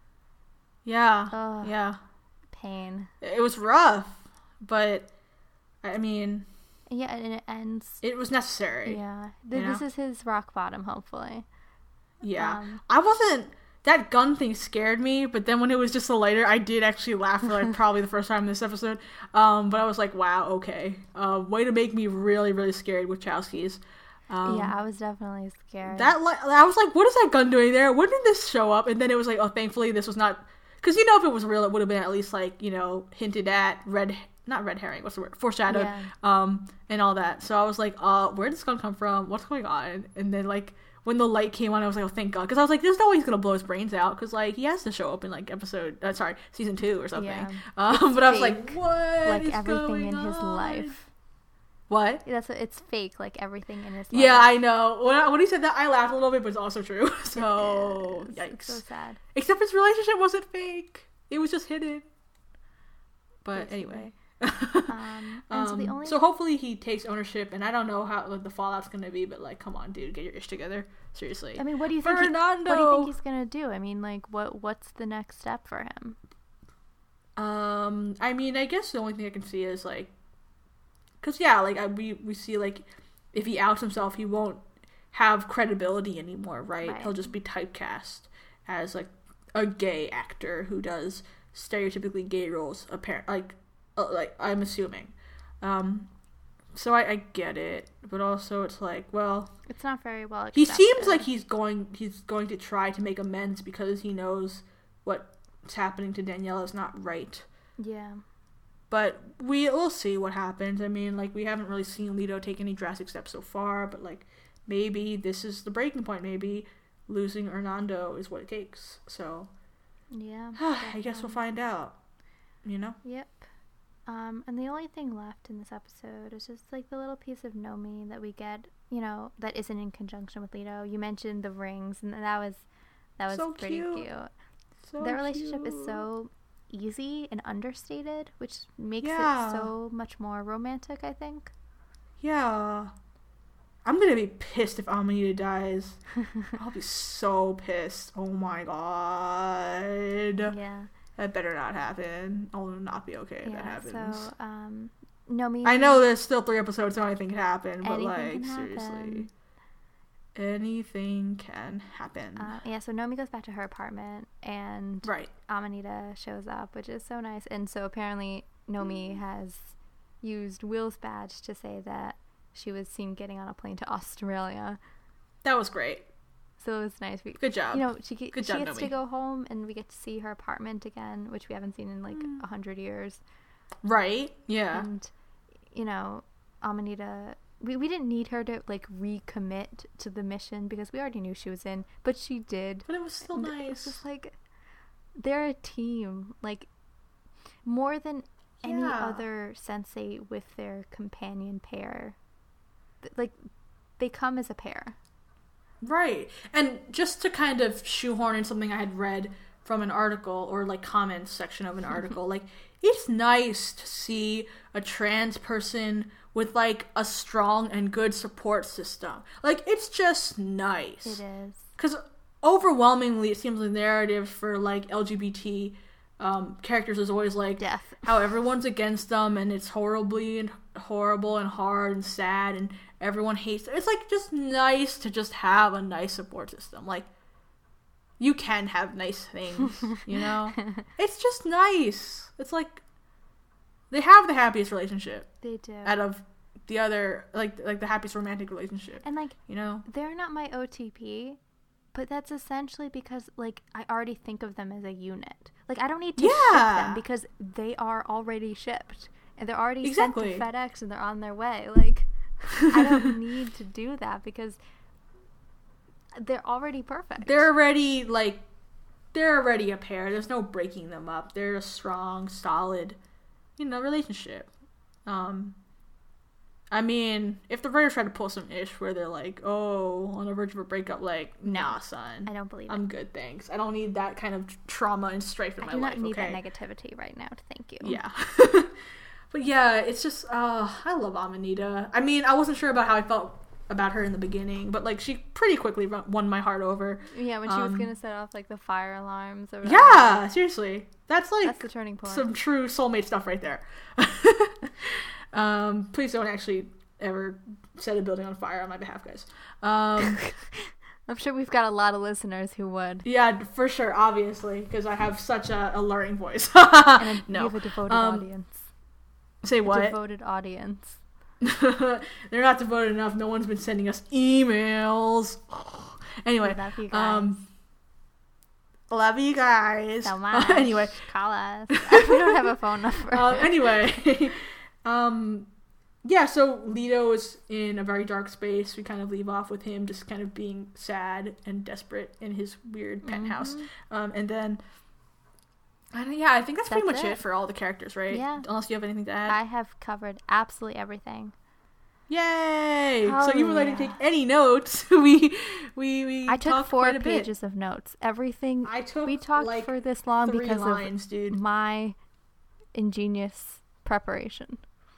Speaker 1: Yeah.
Speaker 2: Pain.
Speaker 1: It was rough, but I mean.
Speaker 2: Yeah, and it ends.
Speaker 1: It was necessary.
Speaker 2: Yeah. This is his rock bottom, hopefully.
Speaker 1: Yeah. I wasn't. That gun thing scared me, but then when it was just a lighter, I did actually laugh for like probably the first time in this episode. But I was like, wow, okay. Way to make me really, really scared with Wachowskis.
Speaker 2: Yeah, I was definitely scared.
Speaker 1: I was like, what is that gun doing there? When did this show up? And then it was like, oh, thankfully this was not. Because, if it was real, it would have been at least, like, hinted at, not red herring, what's the word? Foreshadowed, and all that. So I was like, where did this gun come from? What's going on? And then, like, when the light came on, I was like, oh, thank God. Because I was like, there's no way he's going to blow his brains out. Because, like, he has to show up in, like, season 2 or something. Yeah. But I was like, what
Speaker 2: like,
Speaker 1: is
Speaker 2: everything
Speaker 1: going
Speaker 2: in
Speaker 1: on?
Speaker 2: his life.
Speaker 1: What?
Speaker 2: It's fake, like everything in his life.
Speaker 1: Yeah, I know. When he said that, I laughed a little bit, but it's also true. So, yikes.
Speaker 2: It's so sad.
Speaker 1: Except his relationship wasn't fake. It was just hidden. But anyway.
Speaker 2: And
Speaker 1: so hopefully he takes ownership, and I don't know how the fallout's going to be, but like, come on, dude, get your ish together. Seriously.
Speaker 2: I mean, what do you think? What do you think he's going to do? I mean, like, what's the next step for him?
Speaker 1: I mean, I guess the only thing I can see is like, because we see like if he outs himself, he won't have credibility anymore, right? He'll just be typecast as like a gay actor who does stereotypically gay roles, like I'm assuming. So I get it, but also it's like, well,
Speaker 2: it's not very well accepted.
Speaker 1: He seems like he's going to try to make amends because he knows what's happening to Daniela is not right.
Speaker 2: Yeah.
Speaker 1: But we'll see what happens. I mean, like, we haven't really seen Leto take any drastic steps so far, but, like, maybe this is the breaking point. Maybe losing Hernando is what it takes. So,
Speaker 2: yeah.
Speaker 1: I guess we'll find out,
Speaker 2: Yep. And the only thing left in this episode is just, like, the little piece of Nomi that we get, that isn't in conjunction with Leto. You mentioned the rings, and that was
Speaker 1: so
Speaker 2: pretty cute.
Speaker 1: So
Speaker 2: their relationship is so easy and understated, which makes it so much more romantic, I think.
Speaker 1: Yeah. I'm gonna be pissed if Amanita dies. I'll be so pissed. Oh my god.
Speaker 2: Yeah.
Speaker 1: That better not happen. I'll not be okay if that happens.
Speaker 2: So, Nomi.
Speaker 1: I know there's still 3 episodes, so anything can happen, but
Speaker 2: Anything
Speaker 1: like,
Speaker 2: can
Speaker 1: seriously.
Speaker 2: happen.
Speaker 1: Anything can happen.
Speaker 2: Yeah, so Nomi goes back to her apartment, and
Speaker 1: Right.
Speaker 2: Amanita shows up, which is so nice. And so apparently Nomi has used Will's badge to say that she was seen getting on a plane to Australia.
Speaker 1: That was great.
Speaker 2: So it was nice.
Speaker 1: Good job.
Speaker 2: You know, she
Speaker 1: Good
Speaker 2: gets
Speaker 1: job,
Speaker 2: to
Speaker 1: Nomi.
Speaker 2: go home, and we get to see her apartment again, which we haven't seen in like 100 years.
Speaker 1: Right? Yeah.
Speaker 2: And, you know, Amanita, we didn't need her to like recommit to the mission because we already knew she was in, but she did.
Speaker 1: But it was still
Speaker 2: And
Speaker 1: nice.
Speaker 2: It's just like, they're a team. Like, more than any
Speaker 1: Yeah.
Speaker 2: other sensei with their companion pair. Like, they come as a pair.
Speaker 1: Right. And just to kind of shoehorn in something I had read from an article or like comments section of an article, like it's nice to see a trans person with like a strong and good support system. Like it's just nice.
Speaker 2: It is.
Speaker 1: Because overwhelmingly it seems the narrative for like LGBT characters is always like
Speaker 2: Death.
Speaker 1: how everyone's against them and it's horrible and hard and sad and everyone hates them. It's like just nice to just have a nice support system. Like you can have nice things, you know? It's just nice. It's like they have the happiest relationship
Speaker 2: They do.
Speaker 1: out of the other like the happiest romantic relationship.
Speaker 2: And like,
Speaker 1: You know?
Speaker 2: they're not my OTP, but that's essentially because like I already think of them as a unit. Like I don't need to ship
Speaker 1: Yeah.
Speaker 2: them because they are already shipped and they're already
Speaker 1: Exactly.
Speaker 2: sent to FedEx and they're on their way. Like I don't need to do that because they're already perfect.
Speaker 1: They're already a pair. There's no breaking them up. They're a strong, solid, relationship. I mean, if the writers try to pull some ish where they're like, oh, on the verge of a breakup, like, nah, son.
Speaker 2: I don't believe it.
Speaker 1: I'm good, thanks. I don't need that kind of trauma and strife in
Speaker 2: I
Speaker 1: my
Speaker 2: do
Speaker 1: life,
Speaker 2: not need
Speaker 1: okay?
Speaker 2: that negativity right now. Thank you.
Speaker 1: Yeah. But yeah, it's just, I love Amanita. I mean, I wasn't sure about how I felt about her in the beginning, but like she pretty quickly won my heart over.
Speaker 2: Yeah, when she was gonna set off like the fire alarms or whatever.
Speaker 1: Yeah, seriously. That's
Speaker 2: That's the turning point.
Speaker 1: some true soulmate stuff right there. Please don't actually ever set a building on fire on my behalf, guys.
Speaker 2: I'm sure we've got a lot of listeners who would.
Speaker 1: Yeah, for sure, obviously, because I have such a alluring voice.
Speaker 2: And
Speaker 1: No.
Speaker 2: you have a devoted audience.
Speaker 1: Say
Speaker 2: A
Speaker 1: what?
Speaker 2: devoted audience.
Speaker 1: They're not devoted enough. No one's been sending us emails. Anyway,
Speaker 2: We love you guys.
Speaker 1: love you guys.
Speaker 2: So much.
Speaker 1: Anyway,
Speaker 2: Call us. We don't have a phone number.
Speaker 1: anyway, yeah. So Leto is in a very dark space. We kind of leave off with him just kind of being sad and desperate in his weird penthouse, and then. I think that's pretty
Speaker 2: That's
Speaker 1: much
Speaker 2: it.
Speaker 1: it for all the characters, right?
Speaker 2: Yeah.
Speaker 1: Unless you have anything to add.
Speaker 2: I have covered absolutely everything.
Speaker 1: Yay!
Speaker 2: Oh,
Speaker 1: So even though I didn't
Speaker 2: yeah.
Speaker 1: take any notes, we
Speaker 2: I took
Speaker 1: talked
Speaker 2: 4
Speaker 1: quite a bit.
Speaker 2: pages of notes. Everything.
Speaker 1: I took
Speaker 2: We talked
Speaker 1: like
Speaker 2: for this long
Speaker 1: 3
Speaker 2: because
Speaker 1: lines,
Speaker 2: of
Speaker 1: dude.
Speaker 2: my ingenious preparation.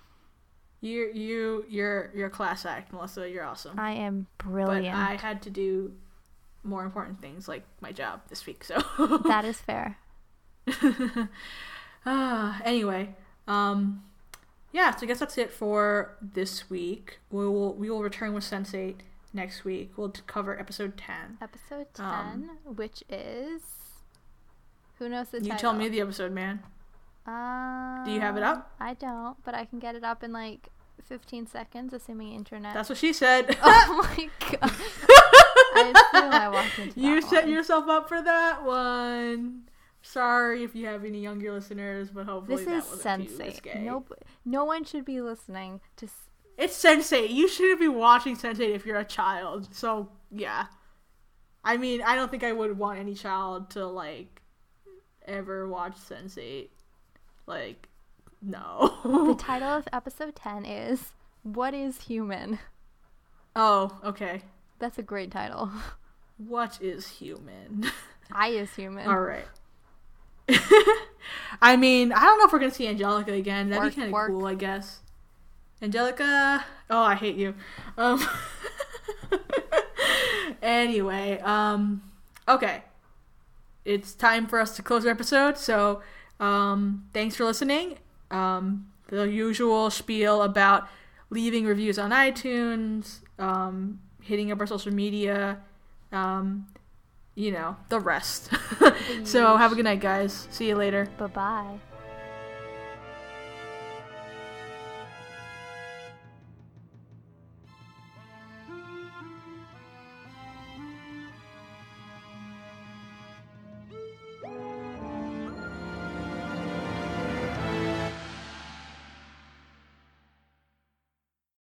Speaker 1: You're a class act, Melissa. You're awesome.
Speaker 2: I am
Speaker 1: But
Speaker 2: brilliant.
Speaker 1: I had to do more important things like my job this week, so
Speaker 2: That is fair.
Speaker 1: anyway, yeah, so I guess that's it for this week. We will return with Sense8 next week. We'll cover episode 10.
Speaker 2: Episode 10, which is... Who knows the
Speaker 1: You
Speaker 2: title?
Speaker 1: tell me the episode, man. Do you have it up?
Speaker 2: I don't, but I can get it up in like 15 seconds, assuming internet.
Speaker 1: That's what she said.
Speaker 2: Oh my god. I assume I walked into
Speaker 1: You
Speaker 2: that
Speaker 1: set
Speaker 2: one.
Speaker 1: yourself up for that one. Sorry if you have any younger listeners, but hopefully
Speaker 2: This
Speaker 1: that
Speaker 2: is
Speaker 1: wasn't too
Speaker 2: Sense8.
Speaker 1: risque.
Speaker 2: No one should be listening to...
Speaker 1: It's Sense8. You shouldn't be watching Sense8 if you're a child. So, yeah. I mean, I don't think I would want any child to, like, ever watch Sense8. Like, no.
Speaker 2: The title of episode 10 is What is Human?
Speaker 1: Oh, okay.
Speaker 2: That's a great title.
Speaker 1: What is human?
Speaker 2: I is human.
Speaker 1: All right. I mean, I don't know if we're gonna see Angelica again. That'd be kind of
Speaker 2: Work.
Speaker 1: cool, I guess. Angelica, oh, I hate you. Anyway, okay. It's time for us to close our episode, so thanks for listening. The usual spiel about leaving reviews on iTunes, hitting up our social media, the rest. So have a good night, guys. See you later.
Speaker 2: Bye-bye.